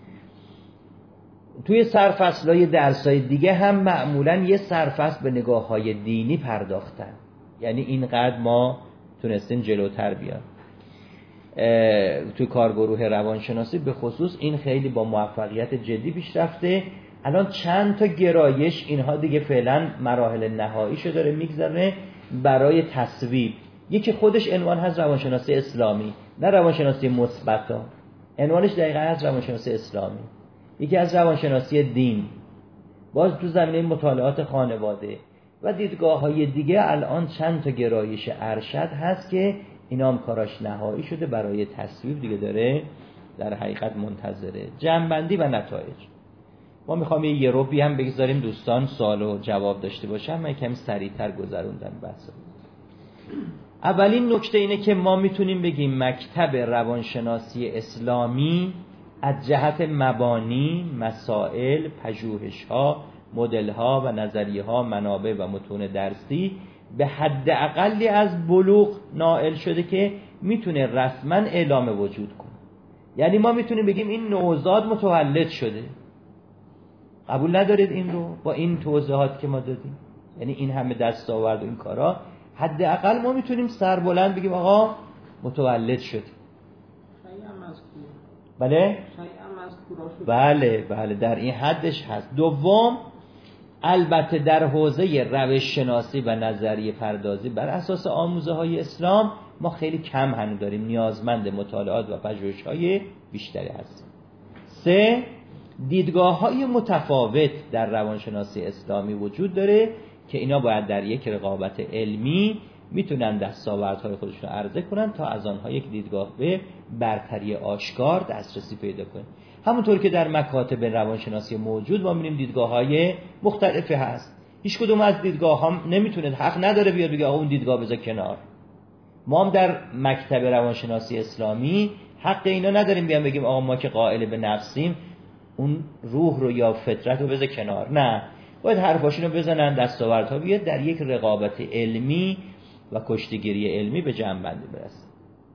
توی سرفصل‌های درس‌های دیگه هم معمولاً یه سرفصل به نگاه‌های دینی پرداختن. یعنی اینقدر ما تونستیم جلوتر بیان. توی کارگروه روانشناسی به خصوص این خیلی با موفقیت جدی پیش رفته. الان چند تا گرایش اینها دیگه فعلا مراحل نهاییشو داره میگذره برای تصویب. یکی خودش عنوان هست روانشناسی اسلامی، نه روانشناسی مثبت، عنوانش دقیقاً هست روانشناسی اسلامی. یکی از روانشناسی دین، باز تو زمینه مطالعات خانواده و دیدگاه‌های دیگه الان چند تا گرایش ارشد هست که اینا هم کاراش نهایی شده برای تصویب دیگه داره در حقیقت منتظره. جمع‌بندی و نتایج. ما میخوام یه روبی هم بگذاریم دوستان سوال و جواب داشته باشم، من کمی سریعتر گذروندن بحث. اولین نکته اینه که ما میتونیم بگیم مکتب روانشناسی اسلامی از جهت مبانی، مسائل، پژوهش‌ها، مدل‌ها و نظریه‌ها، منابع و متون درسی به حد اقلی از بلوغ نائل شده که میتونه رسما اعلام وجود کنه. یعنی ما میتونیم بگیم این نوزاد متولد شده. قبول ندارید این رو با این توضیحات که ما دادیم؟ یعنی این همه دستاورد و این کارا حداقل ما میتونیم سربلند بگیم آقا متولد شد. بله؟ بله در این حدش هست. دوم، البته در حوزه روش شناسی و نظریه پردازی بر اساس آموزه های اسلام ما خیلی کم هنوز داریم، نیازمند مطالعات و پژوهش های بیشتری هستیم. 3، دیدگاه های متفاوت در روانشناسی اسلامی وجود داره که اینا باید در یک رقابت علمی میتونن دستاوردهای خودشون عرضه کنن تا از آنها یک دیدگاه به برتری آشکار دسترسی پیدا کنن. همونطور که در مکاتب روانشناسی موجود ما می‌بینیم دیدگاه‌های مختلفی هست. هیچ کدوم از دیدگاه‌ها نمیتونه، حق نداره بیاد بگه آقا اون دیدگاه بذار کنار. ما هم در مکتب روانشناسی اسلامی حق اینا نداریم بیان بگیم آقا ما که قائل به نفسیم اون روح رو یا فطرت رو بذار کنار. نه، باید حرفاشونو بزنن، دستاوردها بیاد در یک رقابت علمی و کشتیگیری علمی به جمع‌بندی برسه.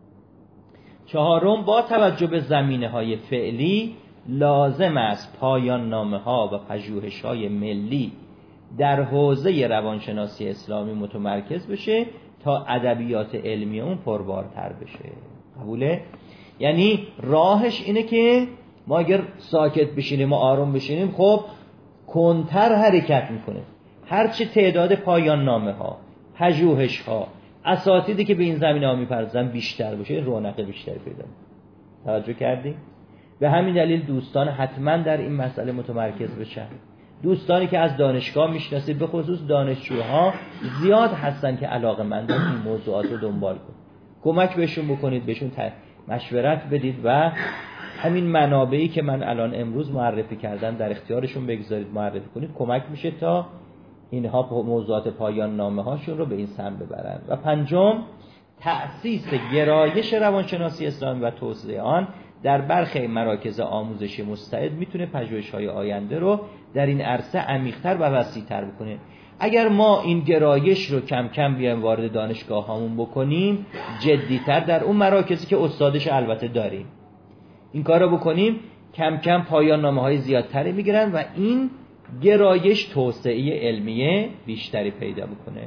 4، با توجه به زمینه‌های فعلی لازم است پایان نامه‌ها و پژوهش‌های ملی در حوزه روانشناسی اسلامی متمرکز بشه تا ادبیات علمی اون پربارتر بشه. قبوله؟ یعنی راهش اینه که ما اگر ساکت بشینیم و آروم بشینیم خب کنتر حرکت میکنه. هرچی تعداد پایان نامه‌ها، پژوهش‌ها، اساتیدی که به این زمینه‌ها می‌پردازن بیشتر بشه رونق بیشتری پیدا می‌کنه. توجه کردی؟ به همین دلیل دوستان حتما در این مسئله متمرکز بشن. دوستانی که از دانشگاه میشناسید، به خصوص دانشجوها زیاد هستن که علاقه‌مندن این موضوعات رو دنبال کنید، کمک بهشون بکنید، بهشون مشورت بدید و همین منابعی که من الان امروز معرفی کردم در اختیارشون بگذارید، معرفی کنید، کمک میشه تا اینها موضوعات پایان نامه هاشون رو به این سمت ببرن. و پنجم، تأسیس گرایش روانشناسی اسلامی و توسعه آن در برخی مراکز آموزشی مستعد میتونه پژوهش‌های آینده رو در این عرصه عمیق‌تر و وسیع‌تر بکنه. اگر ما این گرایش رو کم کم بیایم وارد دانشگاه‌هامون بکنیم، جدی‌تر در اون مراکزی که استادش البته داریم این کار رو بکنیم، کم کم پایان نامه‌های زیادتری میگیرن و این گرایش توسعه علمیه بیشتری پیدا بکنه.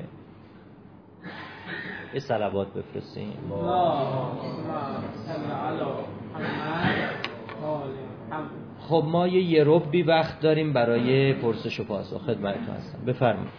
یه صلوات بفرستیم. خب ما یه ربعی وقت داریم برای پرسش و پاسخ، خدمتتون هستم، بفرمایید.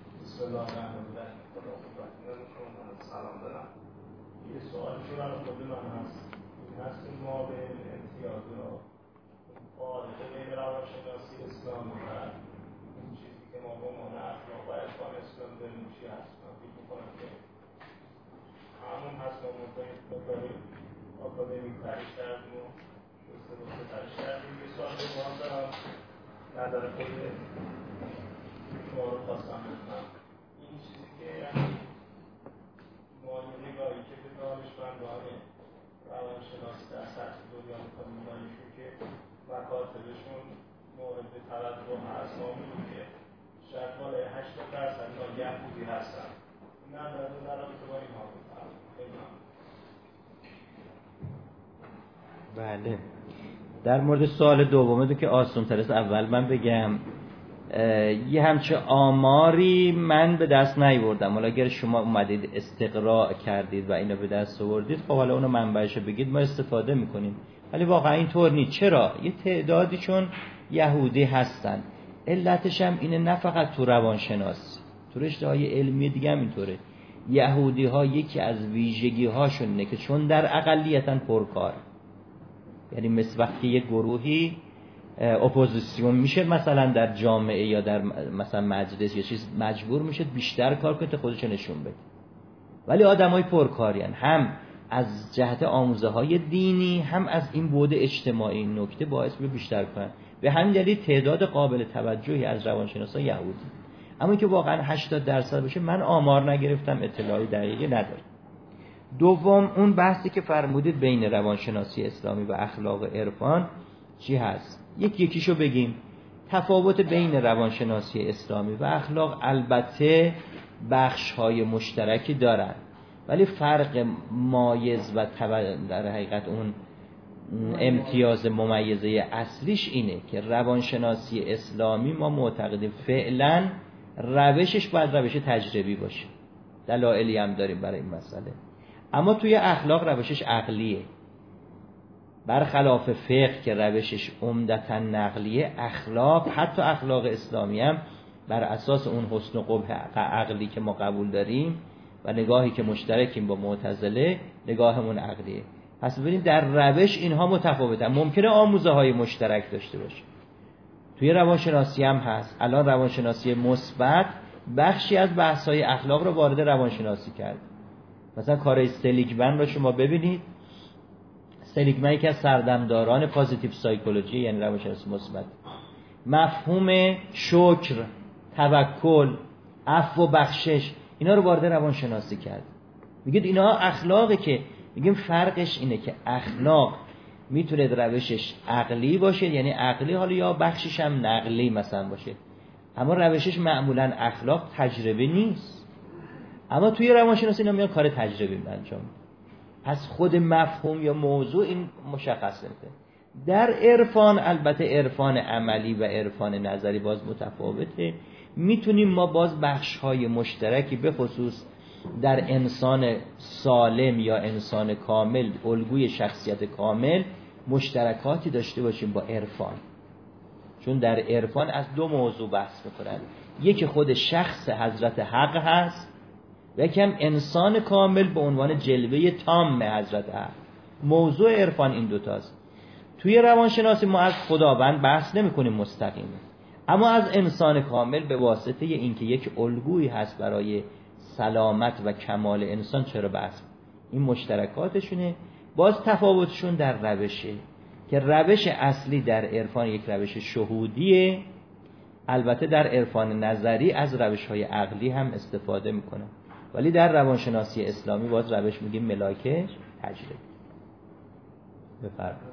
سلام دارم. یه سوالی که برای خود من هست این ما به امتیاز را فارغ بین روانشناسی اسلامی و این چیزی که ما به عنوان اخلاق و عرفان اسلام داریم چی هست؟ من فکر می‌کنم که همون هست، ما مقداری آکادمیک ترش کردیم و شسته ترش کردیم. یه سوال به ما دارم نظر خود شما رو خواستم بکنم. این چیزی که یعنی ما یه نگاهی که به دانشمندان روانشناسی در سطح دنیا می‌کنیم، اوناییشون که مکاتبشون مورد توجه هست، ما می‌بینیم که شاید بالای 80% اینا یهودی هستن. نه در رابطه با اینها بله. در مورد سوال دومه که آسان‌تر است، اول من بگم یه همچه آماری من به دست نیاوردم. حالا اگر شما اومدید استقراء کردید و اینو به دست آوردید، خب حالا اونو منبعش بگید، ما استفاده میکنیم. ولی واقعا اینطور نیست. چرا؟ یه تعدادی چون یهودی هستن. علتش هم اینه، نه فقط تو روانشناسی، تو رشته‌های علمی دیگه هم اینطوره. یهودی ها یکی از ویژگی هاشون اینه که چون در اقلیتن پرکار، یعنی مثل وقتی یه گروهی اپوزیسیون میشه مثلا در جامعه یا در مثلا مجلس یا چیز، مجبور میشه بیشتر کار کنه تا خودش نشون بده. ولی آدمای پرکارین، هم از جهت آموزه های دینی، هم از این بعد اجتماعی، نکته باعث میشه بیشتر کنن. به همین دلیل تعداد قابل توجهی از روانشناسا یهودی. اما اینکه واقعا 80% بشه، من آمار نگرفتم، اطلاعی دقیقی ندارم. دوم، اون بحثی که فرمودید بین روانشناسی اسلامی و اخلاق عرفان چی هست؟ یکیشو بگیم. تفاوت بین روانشناسی اسلامی و اخلاق البته بخش‌های مشترکی دارن، ولی فرق مایز و در حقیقت اون امتیاز ممیزه اصلیش اینه که روانشناسی اسلامی ما معتقدیم فعلا روشش باید روش تجربی باشه. دلایلی هم داریم برای این مسئله. اما توی اخلاق روشش عقلیه. برخلاف فقه که روشش عمدتاً نقلیه، اخلاق، حتی اخلاق اسلامی هم بر اساس اون حسن و قبح عقلی که ما قبول داریم و نگاهی که مشترکیم با معتزله، نگاهمون عقلیه. پس ببینید در روش اینها متفاوتن. ممکنه آموزه های مشترک داشته باشه. توی روانشناسی هم هست. الان روانشناسی مثبت بخشی از بحث‌های اخلاق رو وارد روانشناسی کرد. مثلا کار سلیگمن رو شما ببینید. سلیگمن یکی از سردمداران پوزیتیو سایکولوژی، یعنی روانشناسی مثبت، مفهوم شکر، توکل، عفو و بخشش، اینا رو وارد روانشناسی کرد. میگید اینا اخلاقه، که میگیم فرقش اینه که اخلاق میتونه روشش عقلی باشه، یعنی عقلی، حالا یا بخشش هم نقلی مثلا باشه، اما روشش معمولا اخلاق تجربه نیست. اما توی روانشناسی اینا میان کار تجربی انجام. پس خود مفهوم یا موضوع این مشخصه. در عرفان البته عرفان عملی و عرفان نظری باز متفاوته. میتونیم ما باز بخش‌های مشترکی به خصوص در انسان سالم یا انسان کامل، الگوی شخصیت کامل، مشترکاتی داشته باشیم با عرفان. چون در عرفان از دو موضوع بحث میکنن. یکی خود شخص حضرت حق هست و یکی هم انسان کامل به عنوان جلوه تام حضرت حق. موضوع عرفان این دوتاست. توی روانشناسی ما از خداوند بحث نمی کنیم مستقیما، اما از انسان کامل به واسطه اینکه یک الگویی هست برای سلامت و کمال انسان چرا بحث. این مشترکاتشونه. باز تفاوتشون در روشه که روش اصلی در عرفان یک روش شهودیه، البته در عرفان نظری از روش‌های عقلی هم استفاده میکنن، ولی در روانشناسی اسلامی باز روش میگیم ملاکش تجربه. بفرمایید.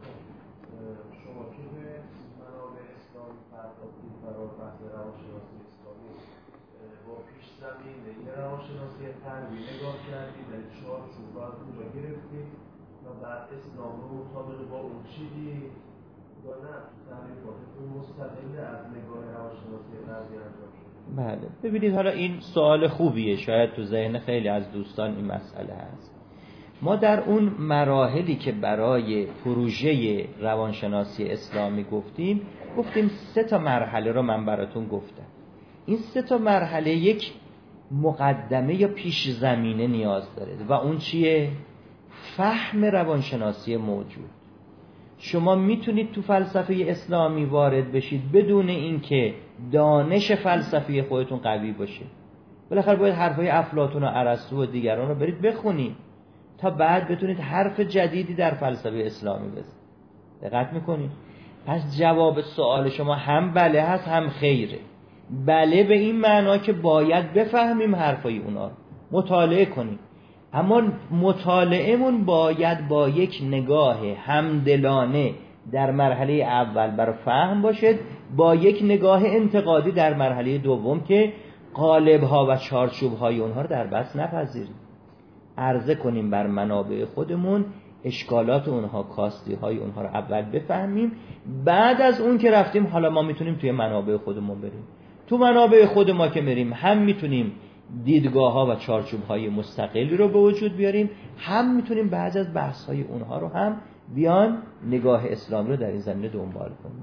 شما که به منابع اسلامی پرداختید برای بحث روانشناسی اسلامی با پیش زمینه این روانشناسی تنوی نگاه کردید، در چارچوب رو از اونجا گرفتید و بعد اسلام رو مطابق با اون چیدید یا نه تعریفاتتون مستقل از نگاه روانشناسی غربی انجام شد؟ بله ببینید، حالا این سوال خوبیه، شاید تو ذهن خیلی از دوستان این مسئله هست. ما در اون مراحلی که برای پروژه روانشناسی اسلامی گفتیم 3 مرحله رو من براتون گفتم. این 3 مرحله یک مقدمه یا پیش زمینه نیاز داره و اون چیه؟ فهم روانشناسی موجود. شما میتونید تو فلسفه اسلامی وارد بشید بدون اینکه دانش فلسفی خودتون قوی باشه. بالاخره باید حرفای افلاطون و ارسطو و دیگران رو برید بخونید تا بعد بتونید حرف جدیدی در فلسفه اسلامی بزنید. دقت میکنید؟ پس جواب سوال شما هم بله هست هم خیره. بله به این معنا که باید بفهمیم حرفای اونا، مطالعه کنیم، اما مطالعهمون باید با یک نگاه همدلانه در مرحله اول برای فهم باشد، با یک نگاه انتقادی در مرحله دوم که قالب‌ها و چارچوب‌های اونها رو در بس نپذیریم، عرضه کنیم بر منابع خودمون، اشکالات اونها، کاستی‌های اونها رو اول بفهمیم، بعد از اون که رفتیم حالا ما میتونیم توی منابع خودمون بریم. تو منابع خود ما که بریم هم میتونیم دیدگاه‌ها و چارچوب‌های مستقلی رو به وجود بیاریم، هم میتونیم بعضی از بحث‌های اونها رو هم بیان نگاه اسلامی رو در این زمینه دنبال کنیم.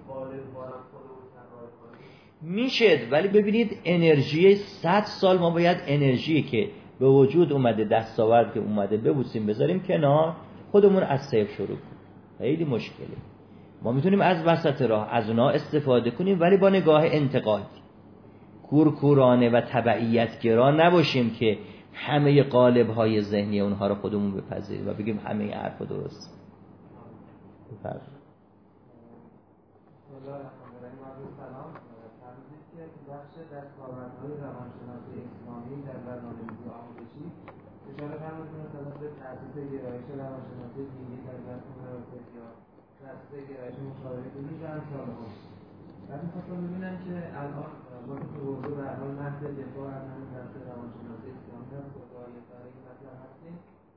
میشه، ولی ببینید انرژی 100 سال ما باید انرژی که به وجود اومده، دستاورد که اومده ببوسیم بذاریم کنار، خودمون از صفر شروع کنیم. خیلی مشکله. ما میتونیم از وسط راه از اونها استفاده کنیم ولی با نگاه انتقادی، کورکورانه و تبعیت گرا نباشیم که همه قالب‌های ذهنی اونها رو خودمون بپذیریم و بگیم همه این حرفا درست. بفرمایید. بخش دستاوردهای روانشناسی اسلامی در برنامه‌ریزی آموزشی اشاره فرمودید مثلا به تأسیس گرایش روانشناسی دینی در بحث مراکز یا تأسیس گرایش مشاوره دینی و امثال‌ها. من می‌خواستم ببینم که الان ما تو حوزه به هر حال متن دفاع از همین بحث روانشناسی اسلامی هست و دعایت برای این مطلب هستیم.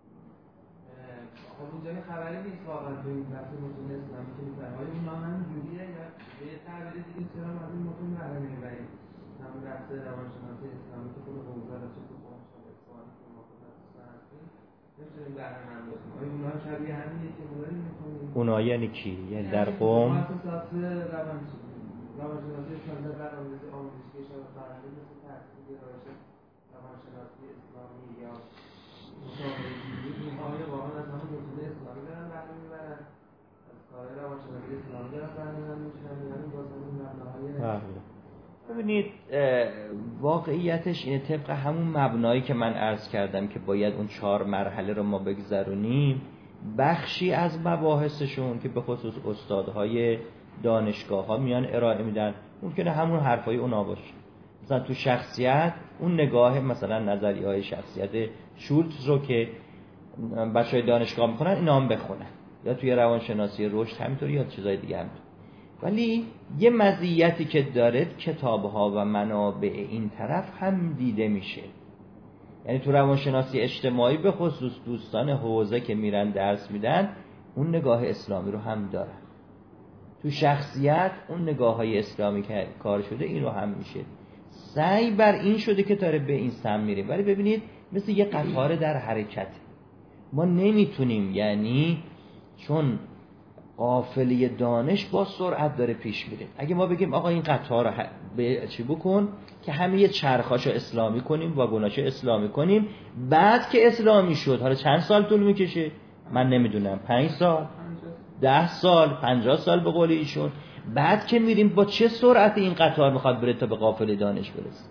خب اینجا خبری نیست واقعا تو این بحث متون اسلامی که می‌فرمایید آیا اونا همین جوریه یا به تعبیر دیگه چرا ما این متون بهره می‌بریم؟ همون بحث روانشناسی اسلامی که خود حوزه را چه تو خودشون اسلامی که ما خودمون هستیم نمی‌تونیم بهره مند باشیم. آیا اونا شبیه همینه که ما داریم می‌کنیم؟ اونا یعنی کی؟ یعنی در قوم مؤسسات روانشناسی اسلامی در برنامه‌ریزی آموزشی اشاره فرمودید مثل تأسیس گرایش روانشناسی اسلامی یا مشاوره دینی، آیا واقعا از همون متون اسلامی دارن بهره می‌برن؟ از کارهای روانشناسی اسلامی دارن بهره می‌برن یعنی باز همون مبناهای ببینید واقعیتش اینه، طبق همون مبنایی که من عرض کردم که باید اون 4 مرحله رو ما بگذرونیم، بخشی از مباحثشون که به خصوص استادهای دانشگاه ها میان ارائه میدن ممکنه همون حرفای اونا باشه. مثلا تو شخصیت اون نگاه مثلا نظریه های شخصیت شولتز رو که بچهای دانشگاه میکنن اینا هم بخونن، یا توی روانشناسی رشد همینطور یا چیزای دیگه همینطور. ولی یه مزیتی که داره کتاب‌ها و منابع این طرف هم دیده میشه. یعنی تو روانشناسی اجتماعی به خصوص دوستان حوزه که میرن درس میدن اون نگاه اسلامی رو هم دارن. تو شخصیت اون نگاه‌های اسلامی که کار شده این رو هم میشه. سعی بر این شده که داره به این سم میریم. ولی ببینید مثل یه قطار در حرکت. ما نمیتونیم، یعنی چون قافله دانش با سرعت داره پیش میره، اگه ما بگیم آقا این قطار رو به چی بکن که همه چرخاشو اسلامی کنیم، واگناشو اسلامی کنیم، بعد که اسلامی شد حالا چند سال طول میکشه؟ من نمیدونم، 5 سال 10 سال 50 سال به قول ایشون. بعد که میریم با چه سرعت این قطار میخواد بره تا به قافله دانش برسه.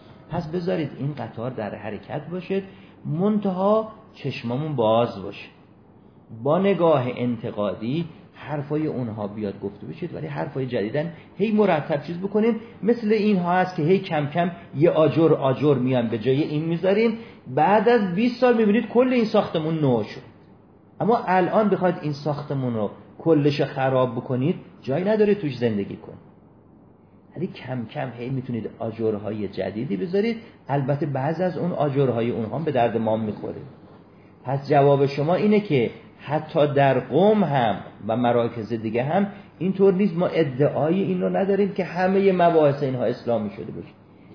پس بذارید این قطار در حرکت باشه، منتها چشممون باز باشه، با نگاه انتقادی حرفای اونها بیاد گفته بشید، ولی حرفای جدیدن هی مرتب چیز بکنیم. مثل اینها هست که هی کم کم یه آجر میان به جای این میذاریم، بعد از 20 سال میبینید کل این ساختمون نو شد. اما الان بخواید این ساختمون رو کلش خراب بکنید جایی نداره توش زندگی کنید، ولی کم کم هی میتونید آجرهای جدیدی بذارید. البته بعضی از اون آجرهای اونها به درد ما میخوره. پس جواب شما اینه که حتی در قم هم و مراکز دیگه هم اینطور نیست. ما ادعای این رو نداریم که همه مباحث اینها اسلامی شده باشه.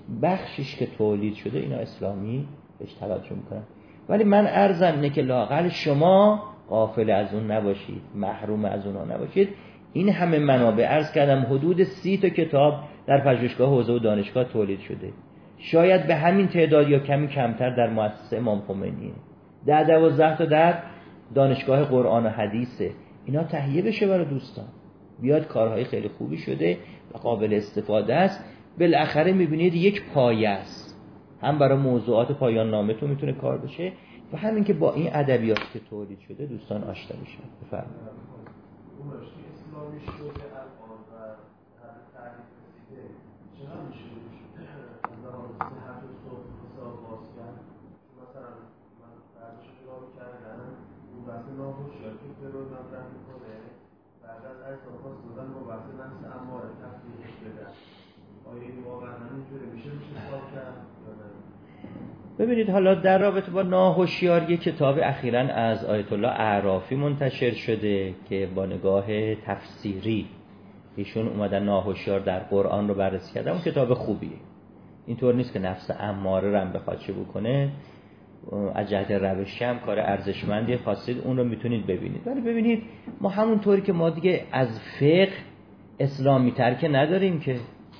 بخشش که تولید شده اینا اسلامی بهش توجه میکنن، ولی من عرضم اینه که لااقل شما غافل از اون نباشید، محروم از اونها نباشید. این همه منابع عرض کردم حدود 30 تا کتاب در پژوهشگاه حوزه و دانشگاه تولید شده، شاید به همین تعداد یا کمی کمتر در مؤسسه امام خمینی، 10-12 تا در دانشگاه قرآن و حدیثه. اینا تهیه بشه برای دوستان، بیاد کارهای خیلی خوبی شده و قابل استفاده است. بالاخره میبینید یک پایه است، هم برای موضوعات پایان نامه تو میتونه کار بشه و همین که با این ادبیات که تولید شده دوستان آشنا بشن. بفرمایید. اون رشته اسلامی شده الان و هر تعریف رسیده چقدر میشه از لحاظ صحت و صبح حساب باز کرد؟ مثلا من بعدش نگاه کردم اون بحث ناهوشیاری که رو مطرح میکنه، بعد از عکس آفاس دادن با بحث نفس اماره تفریحش بدن، آیا این واقعا همینجوره میشه حساب کرد یا نه؟ ببینید حالا در رابطه با ناهوشیاری یک کتاب اخیراً از آیت الله اعرافی منتشر شده که با نگاه تفسیری ایشون اومدن ناهوشیار در قرآن رو بررسی کردن. اون کتاب خوبیه، اینطور نیست که نفس اماره رو هم بخواد چه بکنه. از جهت روشی هم کار ارزشمندی، خواستید اون رو میتونید ببینید. ولی ببینید ما همونطوری که ما دیگه از فقه اسلامی تر که نداریم که،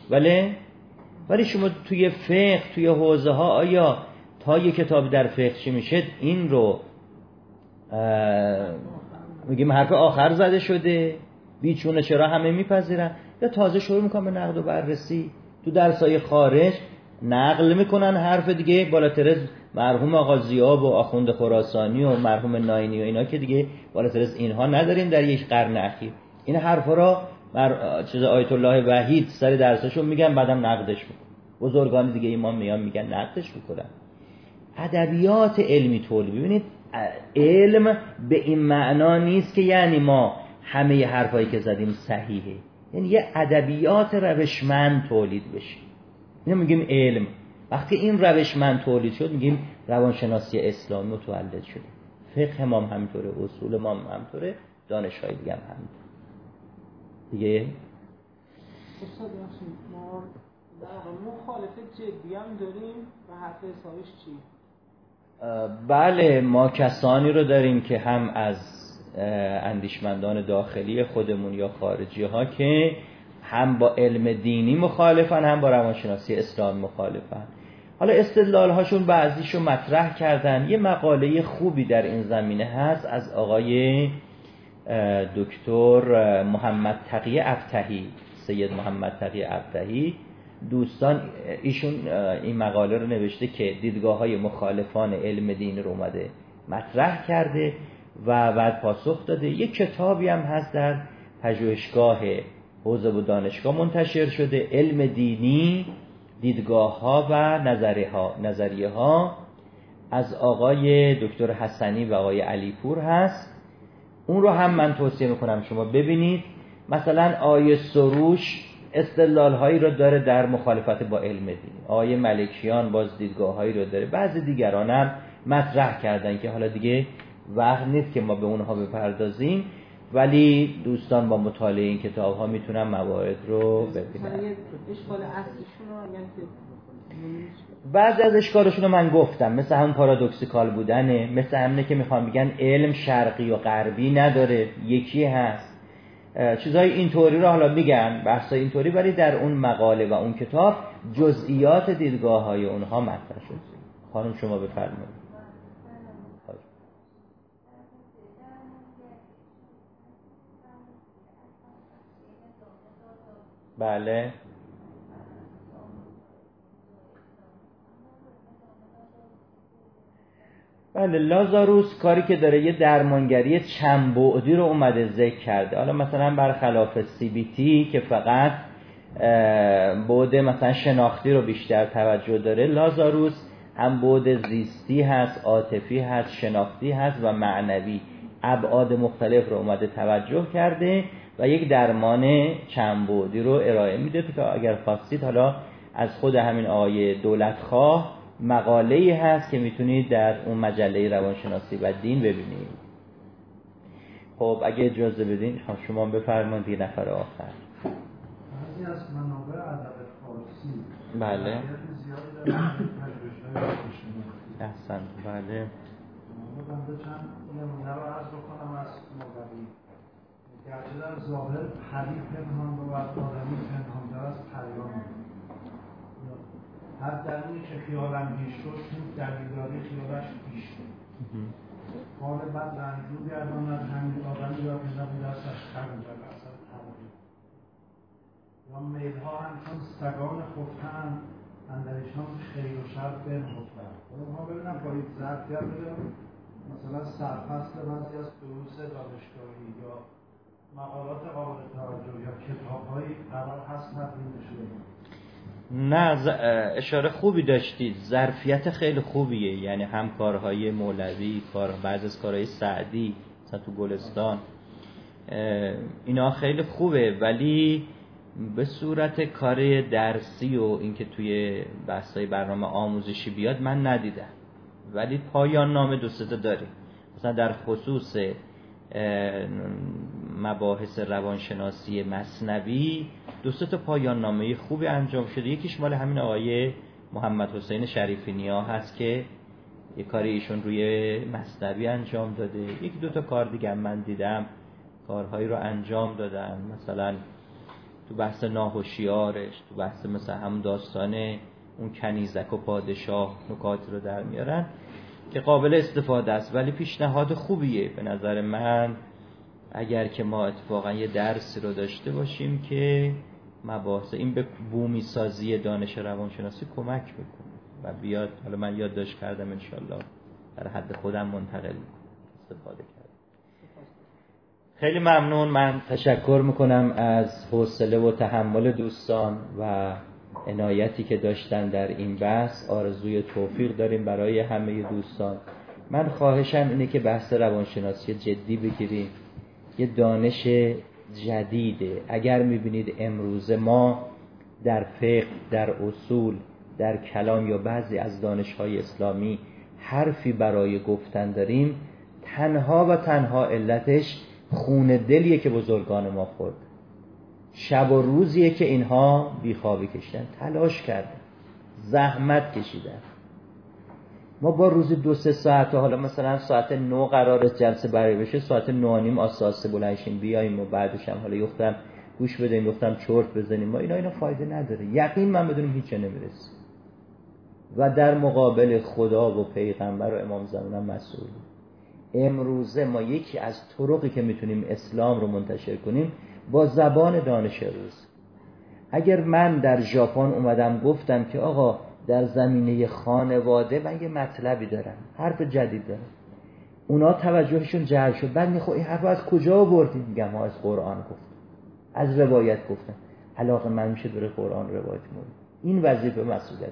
ولی شما توی فقه توی حوزه ها آیا تا یک کتاب در فقه چی میشه این رو میگیم حرف آخر زده شده بیچونه چرا همه میپذیرن، یا تازه شروع میکنن به نقد و بررسی. تو درسای خارج نقل میکنن حرف دیگه بالاتر از مرحوم آقا ضیا و آخوند خراسانی و مرحوم ناینی و اینا که دیگه بالاتر از اینها نداریم در یک قرن اخیر. این حرفا را آیت الله وحید سر درساشون میگن، بعدم نقدش میکنن. بزرگان دیگه ایمان میگن نقدش میکنن. ادبیات علمی تولید. ببینید علم به این معنا نیست که یعنی ما همه حرفایی که زدیم صحیحه، یعنی یه ادبیات روشمند تولید بشه. اینو میگیم علم. وقتی این روشمند تولید شد میگیم روانشناسی اسلامی متولد شده. فقه ما هم همینطوره، اصول ما هم همینطوره، دانش‌های دیگه هم همینطوره دیگه. استاد ما در مخالفت جدی هم داریم و حرف حسابش چی؟ بله، ما کسانی رو داریم که هم از اندیشمندان داخلی خودمون یا خارجی ها که هم با علم دینی مخالفن هم با روانشناسی اسلام مخالفن. حالا استدلال هاشون بعضیشو مطرح کردن. یه مقاله خوبی در این زمینه هست از آقای دکتر محمد تقی ابتهی، سید محمد تقی ابتهی. دوستان ایشون این مقاله رو نوشته که دیدگاه‌های مخالفان علم دین رو اومده مطرح کرده و بعد پاسخ داده. یک کتابی هم هست در پژوهشگاه حوزه و دانشگاه منتشر شده، علم دینی، دیدگاه‌ها و نظریه‌ها، از آقای دکتر حسنی و آقای علیپور هست. اون رو هم من توصیه میکنم شما ببینید. مثلا آیه سروش استدلال‌هایی رو داره در مخالفت با علم دین، آیه ملکیان باز دیدگاه‌هایی رو داره، بعضی دیگران هم مطرح کردن که حالا دیگه وقت نیست که ما به اونها بپردازیم، ولی دوستان با مطالعه این کتاب‌ها میتونن موارد رو ببینن. اشکال اصلیشون رو اگر که بعضی از اشکالشون رو من گفتم، مثل همون پارادوکسیکال بودنه، مثل همینه که میخوام بگن علم شرقی و غربی نداره، یکی هست. چیزای اینطوری رو حالا میگن، بحثای اینطوری، ولی در اون مقاله و اون کتاب جزئیات دیدگاه‌های اونها مطرح شده. خانم شما بفرمایید. بله بله. لازاروس کاری که داره یه درمانگری چند بعدی رو اومده ذکر کرده. حالا مثلا برخلاف CBT که فقط بعد مثلا شناختی رو بیشتر توجه داره، لازاروس هم بعد زیستی هست، عاطفی هست، شناختی هست و معنوی، ابعاد مختلف رو اومده توجه کرده و یک درمان چند بعدی رو ارائه میده که اگر خواستید حالا از خود همین آقای دولتخواه مقاله‌ای هست که میتونید در اون مجله روانشناسی و دین ببینید. خب اگه اجازه بدین شما بفرمایید یه نفر آخر. بعضی از منابع ادب فارسی بله زیادی دارن پژوهش‌های روانشناسی. احسن. بله بنده چند نمونه رو عرض بکنم از مولوی. گرچه در ظاهر پری پنهان بود، آدمی پنهان‌تر از پریان بود. هر دلیلی که خیالم پیش شد چون دلیلداری خیالش پیش شد. حال بد رنجور گرداند همین آدمی را که زمین دستش خر می‌زد اثر تغییر. یا میل‌ها همچون سگان خفته‌اند اندر ایشان خیر و شر بنهفتند. ما ببینم با این ظرفیت بدم مثلا سرفصل بعضی از دروس دانشگاهی یا مقالات قابل توجه یا کتاب‌هایی قرار هست تدوین بشه. نه اشاره خوبی داشتید، ظرفیت خیلی خوبیه، یعنی هم کارهای مولوی، بعض از کارهای سعدی مثلا تو گلستان، اینا خیلی خوبه، ولی به صورت کار درسی و اینکه توی بحث‌های برنامه آموزشی بیاد من ندیدم، ولی پایان نامه دو سه تا داره. مثلا در خصوص مباحث روانشناسی مثنوی دو سه تا پایان نامه خوبی انجام شده. یکیش مال همین آقای محمد حسین شریفی نیا هست که یه کاری ایشون روی مثنوی انجام داده. یکی دو تا کار دیگه من دیدم کارهایی رو انجام دادن، مثلا تو بحث ناهوشیارش، تو بحث مثلا همون داستان اون کنیزک و پادشاه نکاتی رو در میارن که قابل استفاده است، ولی پیشنهاد خوبیه به نظر من. اگر که ما اتفاقا یه درسی رو داشته باشیم که مباحث این به بومی سازی دانش روانشناسی کمک میکنه و بیاد، حالا من یادداشت کردم انشالله در حد خودم منتقل استفاده کردم. خیلی ممنون. من تشکر میکنم از حوصله و تحمل دوستان و عنایتی که داشتن در این بحث. آرزوی توفیق داریم برای همه دوستان. من خواهشم اینه که بحث روانشناسی جدی بگیریم، یه دانش جدیده. اگر میبینید امروزه ما در فقه، در اصول، در کلام یا بعضی از دانش‌های اسلامی حرفی برای گفتن داریم، تنها و تنها علتش خون دلیه که بزرگان ما خورد، شب و روزیه که اینها بیخوابی کشیدن، تلاش کردن، زحمت کشیدن. ما با روزی 2-3 ساعت، حالا مثلا ساعت 9 قراره جلسه برای بشه، ساعت 9:30 آساسه بلنشیم بیاییم و بعدش هم حالا یختم گوش بدیم، یختم چرت بزنیم، ما اینا فایده نداره. یقین من بدونیم هیچ جا نمیرسیم و در مقابل خدا و پیغمبر و امام زمان هم مسئولیم. امروزه ما یکی از طرقی که میتونیم اسلام رو منتشر کنیم با زبان دانش روز. اگر من در ژاپن اومدم گفتم که آقا در زمینه خانواده من یه مطلبی دارم، حرف جدید دارم، اونا توجهشون جلب شد، بعد میخواد این حرف از کجا آوردی؟ میگم ما از قرآن گفتم، از روایت گفتم. علاقه من میشه بره قرآن روایت مورد. این وظیفه مسئولیت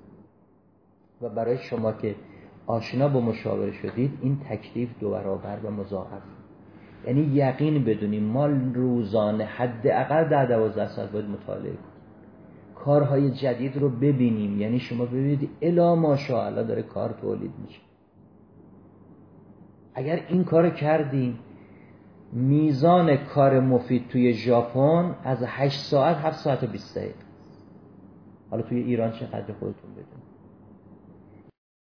و برای شما که آشنا با مشاوره شدید این تکلیف 2 برابر و مضاعف. یعنی یقین بدونیم ما روزانه حداقل 10-12 ساعت باید مطالعه کنیم، کارهای جدید رو ببینیم. یعنی شما ببینید الا ماشاءالله داره کار تولید میشه. اگر این کار کردیم، میزان کار مفید توی ژاپن از 8 ساعت 7 ساعت و 20 دقیقه. حالا توی ایران چقدر خودتون بدونید.